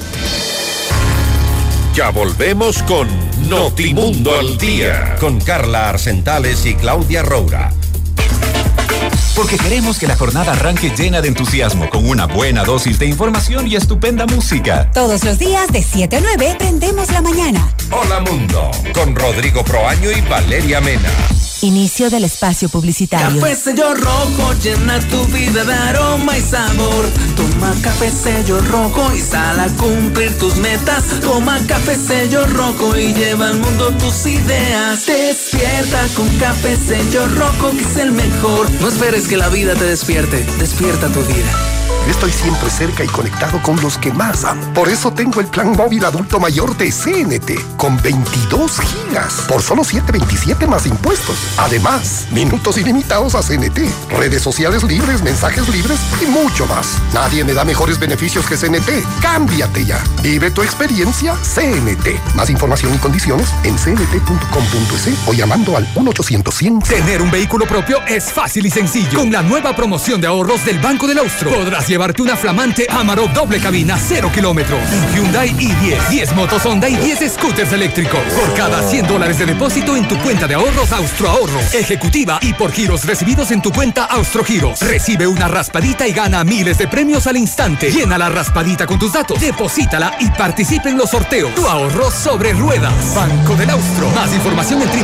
Ya volvemos con Notimundo al Día, con Carla Arcentales y Claudia Roura. Porque queremos que la jornada arranque llena de entusiasmo, con una buena dosis de información y estupenda música. Todos los días de 7 a 9 prendemos la mañana. Hola Mundo, con Rodrigo Proaño y Valeria Mena. Inicio del espacio publicitario. Café Sello Rojo llena tu vida de aroma y sabor. Toma Café Sello Rojo y sal a cumplir tus metas. Toma Café Sello Rojo y lleva al mundo tus ideas. Despierta con Café Sello Rojo, que es el mejor. No esperes que la vida te despierte. Despierta tu vida. Estoy siempre cerca y conectado con los que más amo. Por eso tengo el plan móvil adulto mayor de CNT, con 22 gigas, por solo $7.27 más impuestos. Además, minutos ilimitados a CNT, redes sociales libres, mensajes libres y mucho más. Nadie me da mejores beneficios que CNT. Cámbiate ya. Vive tu experiencia CNT. Más información y condiciones en cnt.com.es o llamando al 1-800-100. Tener un vehículo propio es fácil y sencillo. Con la nueva promoción de ahorros del Banco del Austro, podrás llevarte una flamante Amarok doble cabina 0 kilómetros, un Hyundai i10, 10 motos Honda y 10 scooters eléctricos. Por cada $100 de depósito en tu cuenta de ahorros Austro Ahorros Ejecutiva y por giros recibidos en tu cuenta Austro Giros. Recibe una raspadita y gana miles de premios al instante. Llena la raspadita con tus datos, deposítala y participa en los sorteos. Tu ahorro sobre ruedas. Banco del Austro. Más información en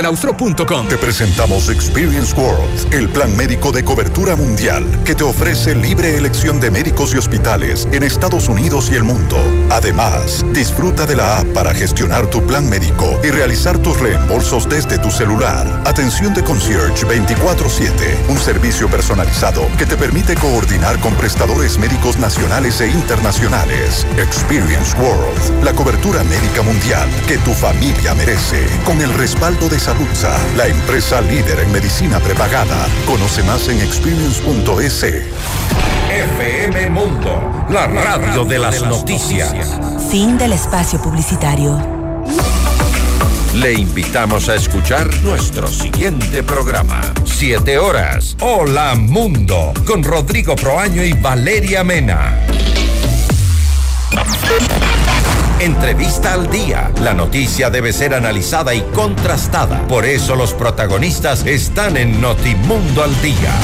www.bancodelaustro.com. Te presentamos Experience World, el plan médico de cobertura mundial que te ofrece Elige libre elección de médicos y hospitales en Estados Unidos y el mundo. Además, disfruta de la app para gestionar tu plan médico y realizar tus reembolsos desde tu celular. Atención de concierge 24/7, un servicio personalizado que te permite coordinar con prestadores médicos nacionales e internacionales. Experience World, la cobertura médica mundial que tu familia merece. Con el respaldo de Saludza, la empresa líder en medicina prepagada. Conoce más en experience.es. FM Mundo, la radio de las noticias. Fin del espacio publicitario. Le invitamos a escuchar nuestro siguiente programa. 7 horas. Hola Mundo, con Rodrigo Proaño y Valeria Mena. Entrevista al día. La noticia debe ser analizada y contrastada. Por eso los protagonistas están en Notimundo al Día.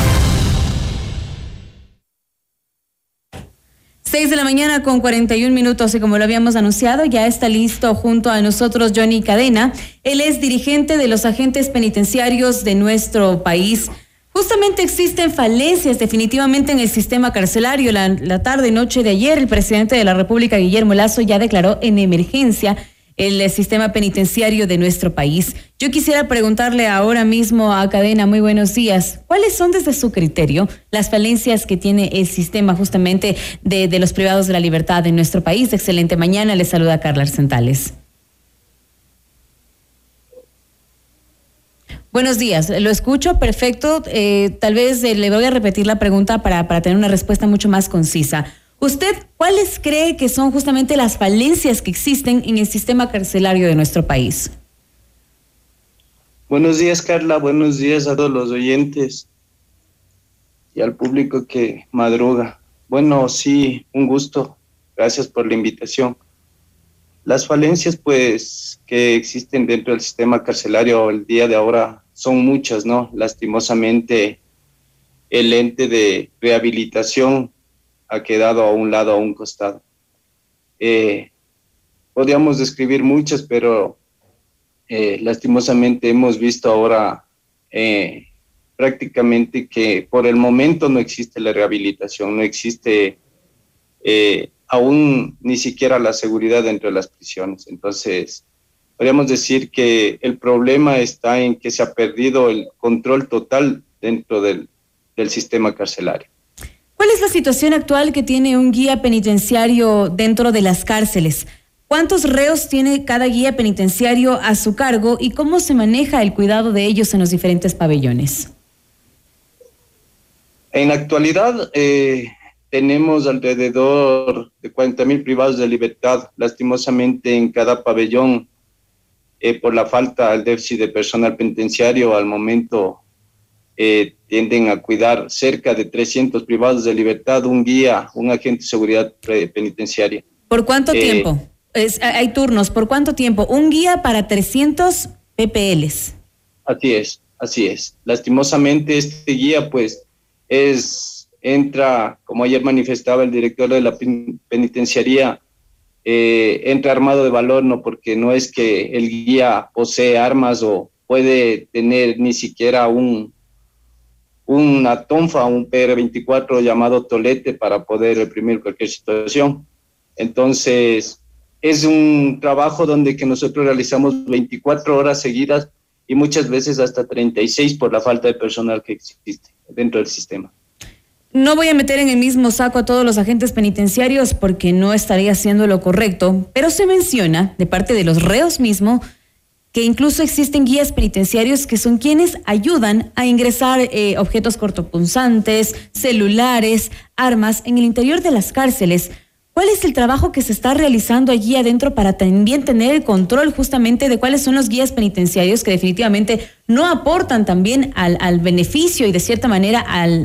6 de la mañana con 41 minutos y como lo habíamos anunciado, ya está listo junto a nosotros Johnny Cadena. Él es dirigente de los agentes penitenciarios de nuestro país. Justamente existen falencias definitivamente en el sistema carcelario. La tarde y noche de ayer, el presidente de la República, Guillermo Lasso, ya declaró en emergencia el sistema penitenciario de nuestro país. Yo quisiera preguntarle ahora mismo a Cadena, muy buenos días, ¿cuáles son desde su criterio las falencias que tiene el sistema justamente de los privados de la libertad en nuestro país? Excelente mañana, les saluda Carla Arsentales. Buenos días, lo escucho, perfecto. Tal vez le voy a repetir la pregunta para tener una respuesta mucho más concisa. ¿Usted cuáles cree que son justamente las falencias que existen en el sistema carcelario de nuestro país? Buenos días, Carla. Buenos días a todos los oyentes y al público que madruga. Bueno, sí, un gusto. Gracias por la invitación. Las falencias, pues, que existen dentro del sistema carcelario el día de ahora son muchas, ¿no? Lastimosamente, el ente de rehabilitación ha quedado a un lado, a un costado. Podríamos describir muchas, pero lastimosamente hemos visto ahora prácticamente que por el momento no existe la rehabilitación, no existe aún ni siquiera la seguridad dentro de las prisiones. Entonces, podríamos decir que el problema está en que se ha perdido el control total dentro del sistema carcelario. ¿Cuál es la situación actual que tiene un guía penitenciario dentro de las cárceles? ¿Cuántos reos tiene cada guía penitenciario a su cargo y cómo se maneja el cuidado de ellos en los diferentes pabellones? En la actualidad tenemos alrededor de 40,000 privados de libertad. Lastimosamente en cada pabellón, por la falta del déficit de personal penitenciario, al momento tienden a cuidar cerca de 300 privados de libertad, un guía, un agente de seguridad penitenciaria. ¿Por cuánto tiempo? Hay turnos, ¿por cuánto tiempo? Un guía para 300 PPLs. Así es. Lastimosamente este guía pues entra, como ayer manifestaba el director de la penitenciaría, entra armado de valor, no, porque no es que el guía posee armas o puede tener ni siquiera una tonfa, un PR-24 llamado tolete para poder reprimir cualquier situación. Entonces, es un trabajo donde que nosotros realizamos 24 horas seguidas y muchas veces hasta 36 por la falta de personal que existe dentro del sistema. No voy a meter en el mismo saco a todos los agentes penitenciarios porque no estaría haciendo lo correcto, pero se menciona de parte de los reos mismo que incluso existen guías penitenciarios que son quienes ayudan a ingresar objetos cortopunzantes, celulares, armas en el interior de las cárceles. ¿Cuál es el trabajo que se está realizando allí adentro para también tener el control justamente de cuáles son los guías penitenciarios que definitivamente no aportan también al beneficio y de cierta manera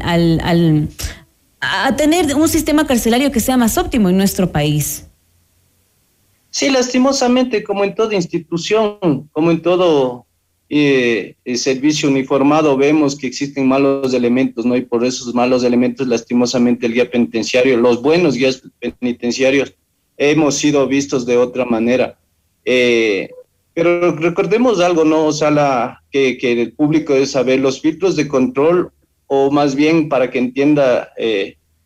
a tener un sistema carcelario que sea más óptimo en nuestro país? Sí, lastimosamente, como en toda institución, como en todo servicio uniformado, vemos que existen malos elementos, ¿no? Y por esos malos elementos, lastimosamente, el guía penitenciario, los buenos guías penitenciarios, hemos sido vistos de otra manera. Pero recordemos algo, ¿no? O sea, que el público debe saber los filtros de control, o más bien para que entienda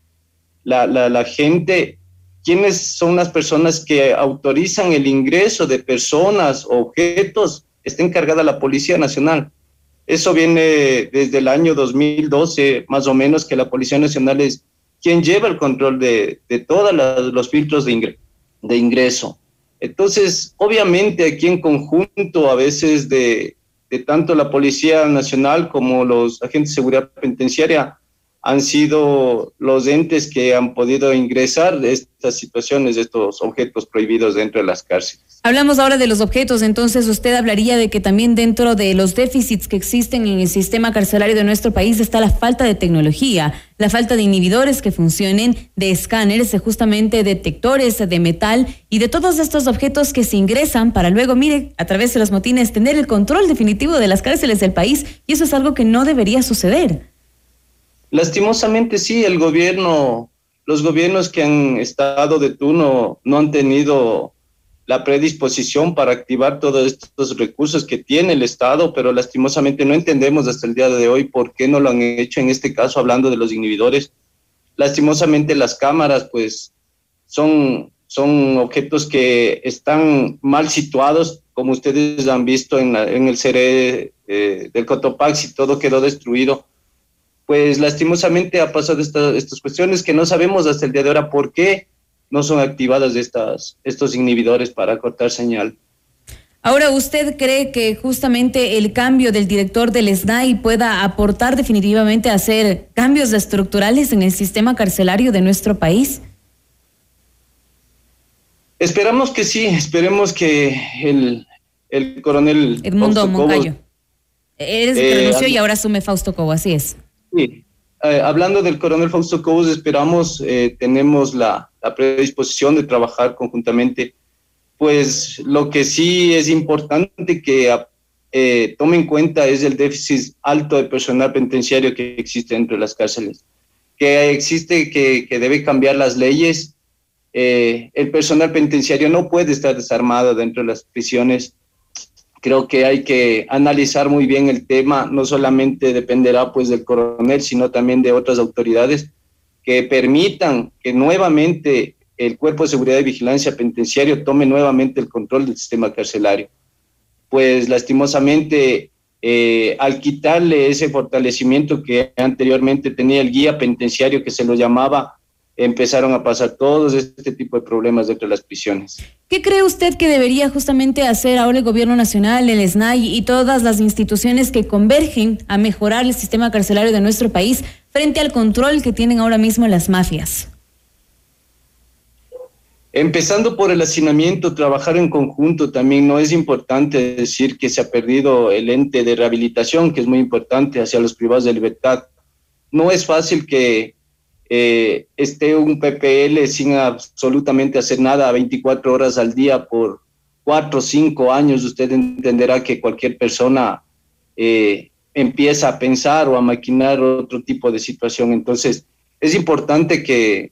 la gente, quiénes son las personas que autorizan el ingreso de personas o objetos, está encargada la Policía Nacional. Eso viene desde el año 2012, más o menos, que la Policía Nacional es quien lleva el control de todos los filtros de ingreso. Entonces, obviamente aquí en conjunto, a veces de tanto la Policía Nacional como los agentes de seguridad penitenciaria, han sido los entes que han podido ingresar de estas situaciones, de estos objetos prohibidos dentro de las cárceles. Hablamos ahora de los objetos, entonces usted hablaría de que también dentro de los déficits que existen en el sistema carcelario de nuestro país está la falta de tecnología, la falta de inhibidores que funcionen, de escáneres, de justamente detectores de metal y de todos estos objetos que se ingresan para luego, mire, a través de los motines, tener el control definitivo de las cárceles del país, y eso es algo que no debería suceder. Lastimosamente sí, los gobiernos que han estado de turno no han tenido la predisposición para activar todos estos recursos que tiene el Estado, pero lastimosamente no entendemos hasta el día de hoy por qué no lo han hecho. En este caso, hablando de los inhibidores, lastimosamente las cámaras pues son objetos que están mal situados, como ustedes han visto en el CRE del Cotopaxi, todo quedó destruido. Pues lastimosamente ha pasado estas cuestiones que no sabemos hasta el día de ahora por qué no son activadas estos inhibidores para cortar señal. Ahora, ¿usted cree que justamente el cambio del director del SNAI pueda aportar definitivamente a hacer cambios estructurales en el sistema carcelario de nuestro país? Esperamos que sí, esperemos que el coronel Edmundo Moncayo. Él renunció y ahora asume Fausto Cobo, así es. Sí, hablando del coronel Fausto Cobos, esperamos, tenemos la predisposición de trabajar conjuntamente. Pues lo que sí es importante que tome en cuenta es el déficit alto de personal penitenciario que existe dentro de las cárceles, que debe cambiar las leyes. El personal penitenciario no puede estar desarmado dentro de las prisiones. Creo que hay que analizar muy bien el tema, no solamente dependerá pues del coronel, sino también de otras autoridades que permitan que nuevamente el Cuerpo de Seguridad y Vigilancia Penitenciario tome nuevamente el control del sistema carcelario. Pues lastimosamente, al quitarle ese fortalecimiento que anteriormente tenía el guía penitenciario, que se lo llamaba, empezaron a pasar todos este tipo de problemas dentro de las prisiones. ¿Qué cree usted que debería justamente hacer ahora el gobierno nacional, el SNAI y todas las instituciones que convergen a mejorar el sistema carcelario de nuestro país frente al control que tienen ahora mismo las mafias? Empezando por el hacinamiento, trabajar en conjunto también. No es importante decir que se ha perdido el ente de rehabilitación, que es muy importante, hacia los privados de libertad. No es fácil que esté un PPL sin absolutamente hacer nada 24 horas al día por 4 o 5 años. Usted entenderá que cualquier persona empieza a pensar o a maquinar otro tipo de situación. Entonces, es importante que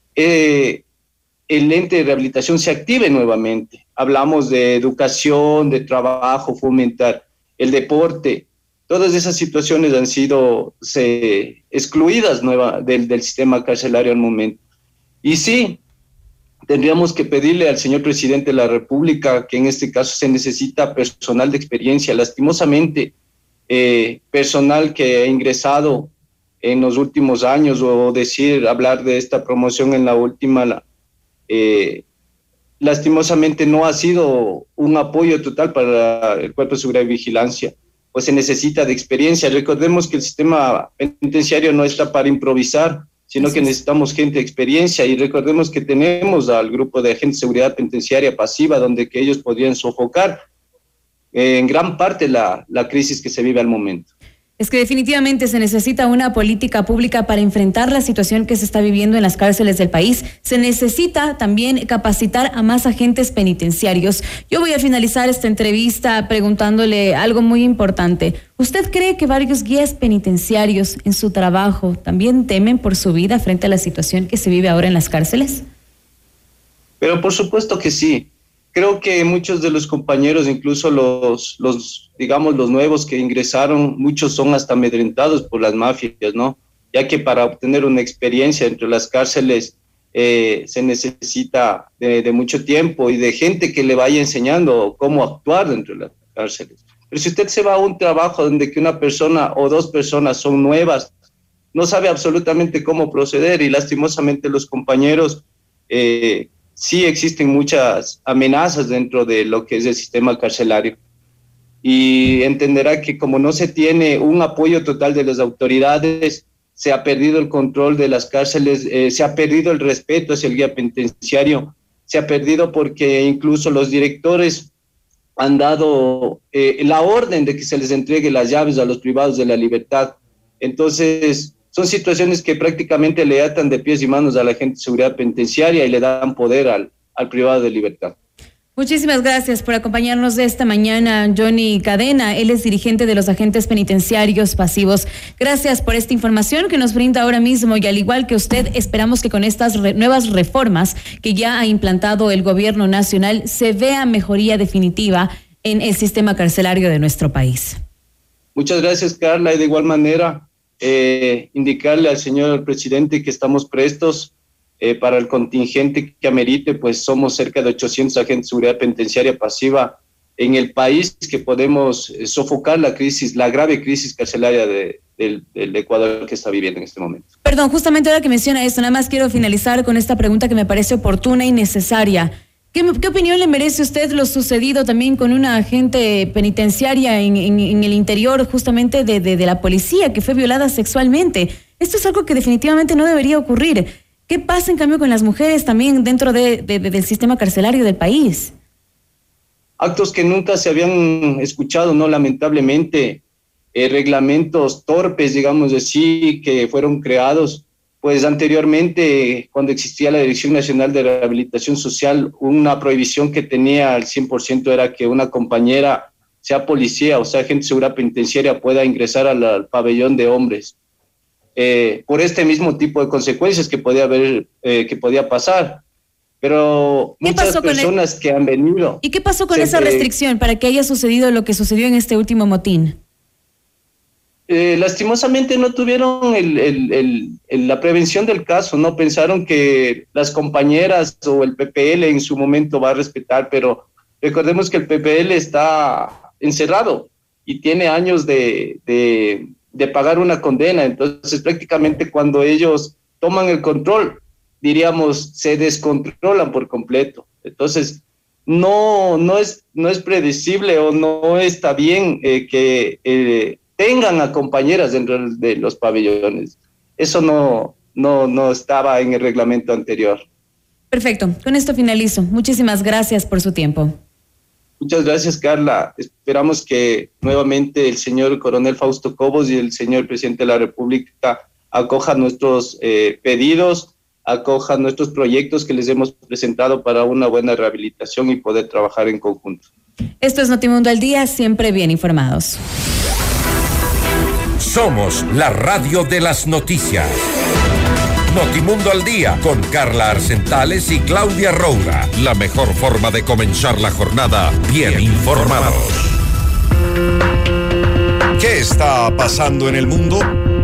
el ente de rehabilitación se active nuevamente. Hablamos de educación, de trabajo, fomentar el deporte. Todas esas situaciones han sido excluidas del sistema carcelario al momento. Y sí, tendríamos que pedirle al señor presidente de la República que en este caso se necesita personal de experiencia. Lastimosamente, personal que ha ingresado en los últimos años, o hablar de esta promoción en la última, lastimosamente no ha sido un apoyo total para el Cuerpo de Seguridad y Vigilancia. Pues se necesita de experiencia. Recordemos que el sistema penitenciario no está para improvisar, sino que necesitamos gente de experiencia, y recordemos que tenemos al grupo de agentes de seguridad penitenciaria pasiva, donde que ellos podrían sofocar en gran parte la crisis que se vive al momento. Es que definitivamente se necesita una política pública para enfrentar la situación que se está viviendo en las cárceles del país. Se necesita también capacitar a más agentes penitenciarios. Yo voy a finalizar esta entrevista preguntándole algo muy importante. ¿Usted cree que varios guías penitenciarios en su trabajo también temen por su vida frente a la situación que se vive ahora en las cárceles? Pero por supuesto que sí. Creo que muchos de los compañeros, incluso los nuevos que ingresaron, muchos son hasta amedrentados por las mafias, ¿no? ya que para obtener una experiencia dentro de las cárceles se necesita de mucho tiempo y de gente que le vaya enseñando cómo actuar dentro de las cárceles. Pero si usted se va a un trabajo donde que una persona o dos personas son nuevas, no sabe absolutamente cómo proceder, y lastimosamente los compañeros, sí existen muchas amenazas dentro de lo que es el sistema carcelario. Y entenderá que como no se tiene un apoyo total de las autoridades, se ha perdido el control de las cárceles, se ha perdido el respeto hacia el guía penitenciario, se ha perdido porque incluso los directores han dado la orden de que se les entregue las llaves a los privados de la libertad. Entonces, son situaciones que prácticamente le atan de pies y manos a la gente de seguridad penitenciaria y le dan poder al privado de libertad. Muchísimas gracias por acompañarnos de esta mañana, Johnny Cadena. Él es dirigente de los agentes penitenciarios pasivos. Gracias por esta información que nos brinda ahora mismo, y al igual que usted, esperamos que con estas nuevas reformas que ya ha implantado el gobierno nacional se vea mejoría definitiva en el sistema carcelario de nuestro país. Muchas gracias, Carla, y de igual manera indicarle al señor presidente que estamos prestos para el contingente que amerite, pues somos cerca de 800 agentes de seguridad penitenciaria pasiva en el país, que podemos sofocar la grave crisis carcelaria del Ecuador que está viviendo en este momento. Perdón, justamente ahora que menciona esto, nada más quiero finalizar con esta pregunta que me parece oportuna y necesaria. ¿Qué opinión le merece a usted lo sucedido también con una agente penitenciaria en el interior justamente de la policía, que fue violada sexualmente? Esto es algo que definitivamente no debería ocurrir. ¿Qué pasa en cambio con las mujeres también dentro del sistema carcelario del país? Actos que nunca se habían escuchado, ¿no? Lamentablemente, reglamentos torpes, digamos así, que fueron creados. Pues anteriormente, cuando existía la Dirección Nacional de Rehabilitación Social, una prohibición que tenía al 100% era que una compañera, sea policía o sea agente de seguridad penitenciaria, pueda ingresar al pabellón de hombres. Por este mismo tipo de consecuencias que podía pasar. Pero muchas personas que han venido... ¿Y qué pasó con esa restricción para que haya sucedido lo que sucedió en este último motín? Lastimosamente no tuvieron la prevención del caso, no pensaron que las compañeras o el PPL en su momento va a respetar, pero recordemos que el PPL está encerrado y tiene años de pagar una condena. Entonces prácticamente cuando ellos toman el control, diríamos, se descontrolan por completo. Entonces no es predecible o no está bien que tengan a compañeras dentro de los pabellones. Eso no estaba en el reglamento anterior. Perfecto, con esto finalizo. Muchísimas gracias por su tiempo. Muchas gracias, Carla. Esperamos que nuevamente el señor coronel Fausto Cobos y el señor presidente de la República acojan nuestros pedidos, acojan nuestros proyectos que les hemos presentado para una buena rehabilitación y poder trabajar en conjunto. Esto es Notimundo al Día, siempre bien informados. Somos la radio de las noticias. Notimundo al Día con Carla Arcentales y Claudia Roura. La mejor forma de comenzar la jornada bien informados. ¿Qué está pasando en el mundo?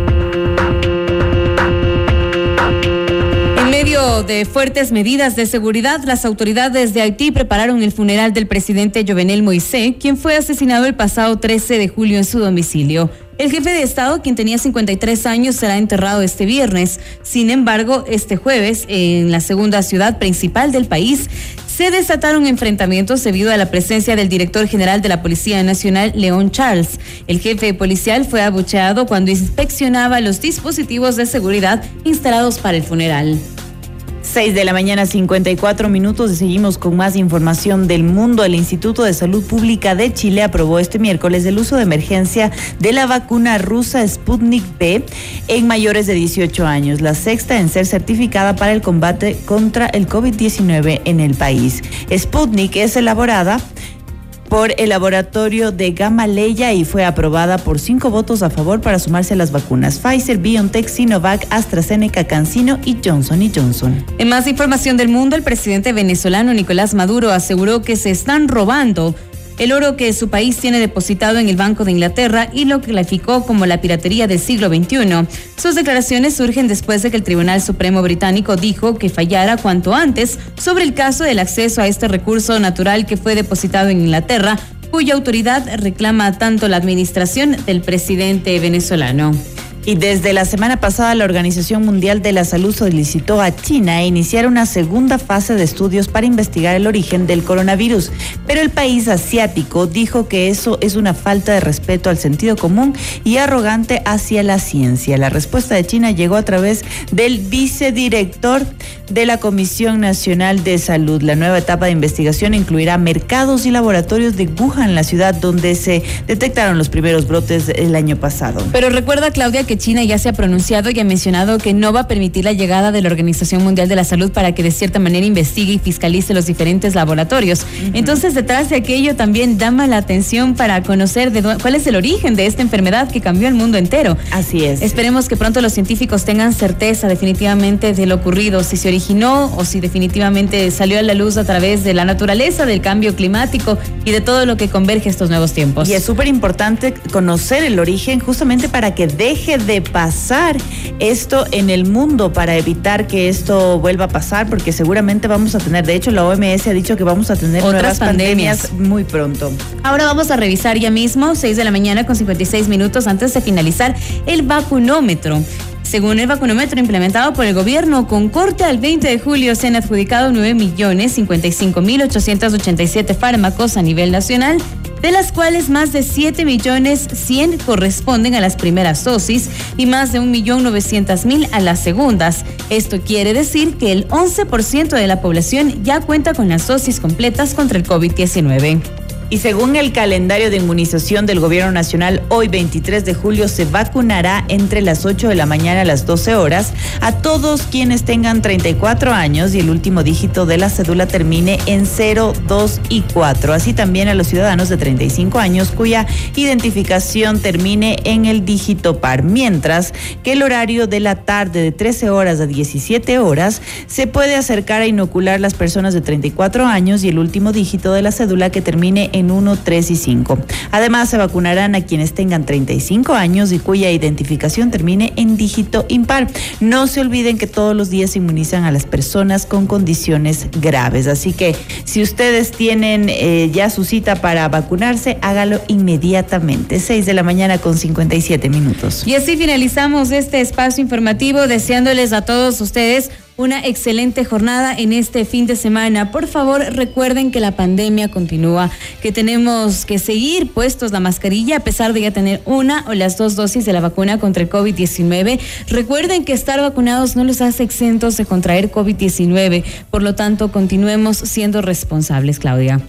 En medio de fuertes medidas de seguridad, las autoridades de Haití prepararon el funeral del presidente Jovenel Moïse, quien fue asesinado el pasado 13 de julio en su domicilio. El jefe de Estado, quien tenía 53 años, será enterrado este viernes. Sin embargo, este jueves, en la segunda ciudad principal del país, se desataron enfrentamientos debido a la presencia del director general de la Policía Nacional, León Charles. El jefe policial fue abucheado cuando inspeccionaba los dispositivos de seguridad instalados para el funeral. 6:54 a.m. y seguimos con más información del mundo. El Instituto de Salud Pública de Chile aprobó este miércoles el uso de emergencia de la vacuna rusa Sputnik V en mayores de 18 años, la sexta en ser certificada para el combate contra el COVID-19 en el país. Sputnik es elaborada por el laboratorio de Gamaleya y fue aprobada por 5 votos a favor para sumarse a las vacunas Pfizer, BioNTech, Sinovac, AstraZeneca, CanSino y Johnson & Johnson. En más información del mundo, el presidente venezolano Nicolás Maduro aseguró que se están robando el oro que su país tiene depositado en el Banco de Inglaterra y lo calificó como la piratería del siglo XXI. Sus declaraciones surgen después de que el Tribunal Supremo británico dijo que fallara cuanto antes sobre el caso del acceso a este recurso natural que fue depositado en Inglaterra, cuya autoridad reclama tanto la administración del presidente venezolano. Y desde la semana pasada, la Organización Mundial de la Salud solicitó a China a iniciar una segunda fase de estudios para investigar el origen del coronavirus. Pero el país asiático dijo que eso es una falta de respeto al sentido común y arrogante hacia la ciencia. La respuesta de China llegó a través del vicedirector de la Comisión Nacional de Salud. La nueva etapa de investigación incluirá mercados y laboratorios de Wuhan, la ciudad donde se detectaron los primeros brotes el año pasado. Pero recuerda, Claudia, que China ya se ha pronunciado y ha mencionado que no va a permitir la llegada de la Organización Mundial de la Salud para que de cierta manera investigue y fiscalice los diferentes laboratorios. Entonces, detrás de aquello también llama la atención para conocer cuál es el origen de esta enfermedad que cambió el mundo entero. Así es. Esperemos que pronto los científicos tengan certeza definitivamente de lo ocurrido, si se originó o si definitivamente salió a la luz a través de la naturaleza, del cambio climático y de todo lo que converge estos nuevos tiempos. Y es súper importante conocer el origen justamente para que deje de pasar esto en el mundo, para evitar que esto vuelva a pasar, porque seguramente vamos a tener, de hecho la OMS ha dicho que vamos a tener otras nuevas pandemias muy pronto. Ahora vamos a revisar ya mismo, 6:00 con 56 minutos antes de finalizar, el vacunómetro. Según el vacunómetro implementado por el gobierno, con corte al 20 de julio se han adjudicado 9.055.887 fármacos a nivel nacional, de las cuales más de 7.100.000 corresponden a las primeras dosis y más de 1.900.000 a las segundas. Esto quiere decir que el 11% de la población ya cuenta con las dosis completas contra el COVID-19. Y según el calendario de inmunización del Gobierno Nacional, hoy 23 de julio se vacunará entre las 8 de la mañana a las 12 horas a todos quienes tengan 34 años y el último dígito de la cédula termine en 0, 2 y 4. Así también a los ciudadanos de 35 años cuya identificación termine en el dígito par. Mientras que el horario de la tarde de 13 horas a 17 horas se puede acercar a inocular las personas de 34 años y el último dígito de la cédula que termine en 1, 3 y 5. Además, se vacunarán a quienes tengan 35 años y cuya identificación termine en dígito impar. No se olviden que todos los días se inmunizan a las personas con condiciones graves. Así que si ustedes tienen ya su cita para vacunarse, hágalo inmediatamente. 6:00 con 57 minutos. Y así finalizamos este espacio informativo, deseándoles a todos ustedes una excelente jornada en este fin de semana. Por favor, recuerden que la pandemia continúa, que tenemos que seguir puestos la mascarilla a pesar de ya tener una o las 2 dosis de la vacuna contra el COVID-19. Recuerden que estar vacunados no los hace exentos de contraer COVID-19. Por lo tanto, continuemos siendo responsables, Claudia.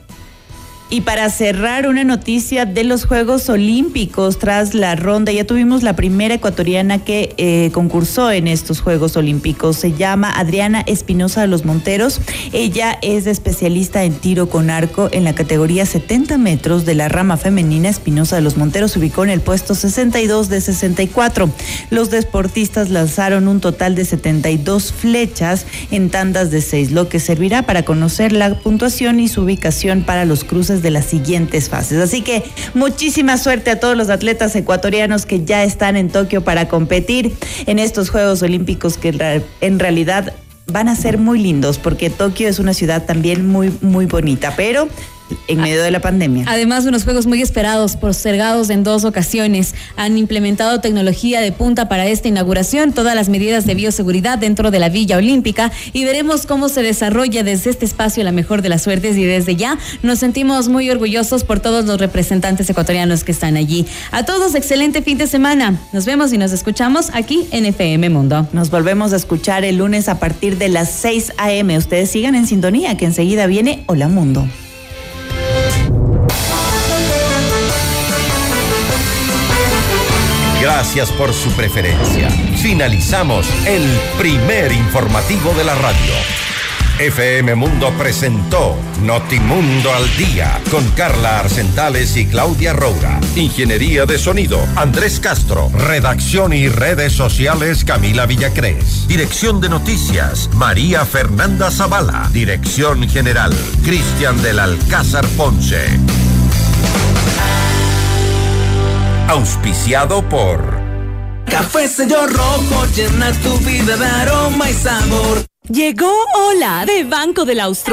Y para cerrar, una noticia de los Juegos Olímpicos. Tras la ronda, ya tuvimos la primera ecuatoriana que concursó en estos Juegos Olímpicos. Se llama Adriana Espinosa de los Monteros. Ella es especialista en tiro con arco en la categoría 70 metros de la rama femenina. Espinosa de los Monteros se ubicó en el puesto 62 de 64. Los deportistas lanzaron un total de 72 flechas en tandas de 6, lo que servirá para conocer la puntuación y su ubicación para los cruces de las siguientes fases. Así que muchísima suerte a todos los atletas ecuatorianos que ya están en Tokio para competir en estos Juegos Olímpicos, que en realidad van a ser muy lindos, porque Tokio es una ciudad también muy, muy bonita, pero en medio de la pandemia. Además, unos juegos muy esperados, postergados en 2 ocasiones. Han implementado tecnología de punta para esta inauguración, todas las medidas de bioseguridad dentro de la Villa Olímpica, y veremos cómo se desarrolla desde este espacio la mejor de las suertes, y desde ya nos sentimos muy orgullosos por todos los representantes ecuatorianos que están allí. A todos, excelente fin de semana. Nos vemos y nos escuchamos aquí en FM Mundo. Nos volvemos a escuchar el lunes a partir de las 6 a.m. Ustedes sigan en sintonía, que enseguida viene Hola Mundo. Gracias por su preferencia. Finalizamos el primer informativo de la radio. FM Mundo presentó Notimundo al Día con Carla Arcentales y Claudia Roura. Ingeniería de sonido, Andrés Castro. Redacción y redes sociales, Camila Villacrés. Dirección de noticias, María Fernanda Zavala. Dirección general, Cristian del Alcázar Ponce. Auspiciado por Café Sello Rojo, llena tu vida de aroma y sabor. Llegó Hola de Banco del Austro.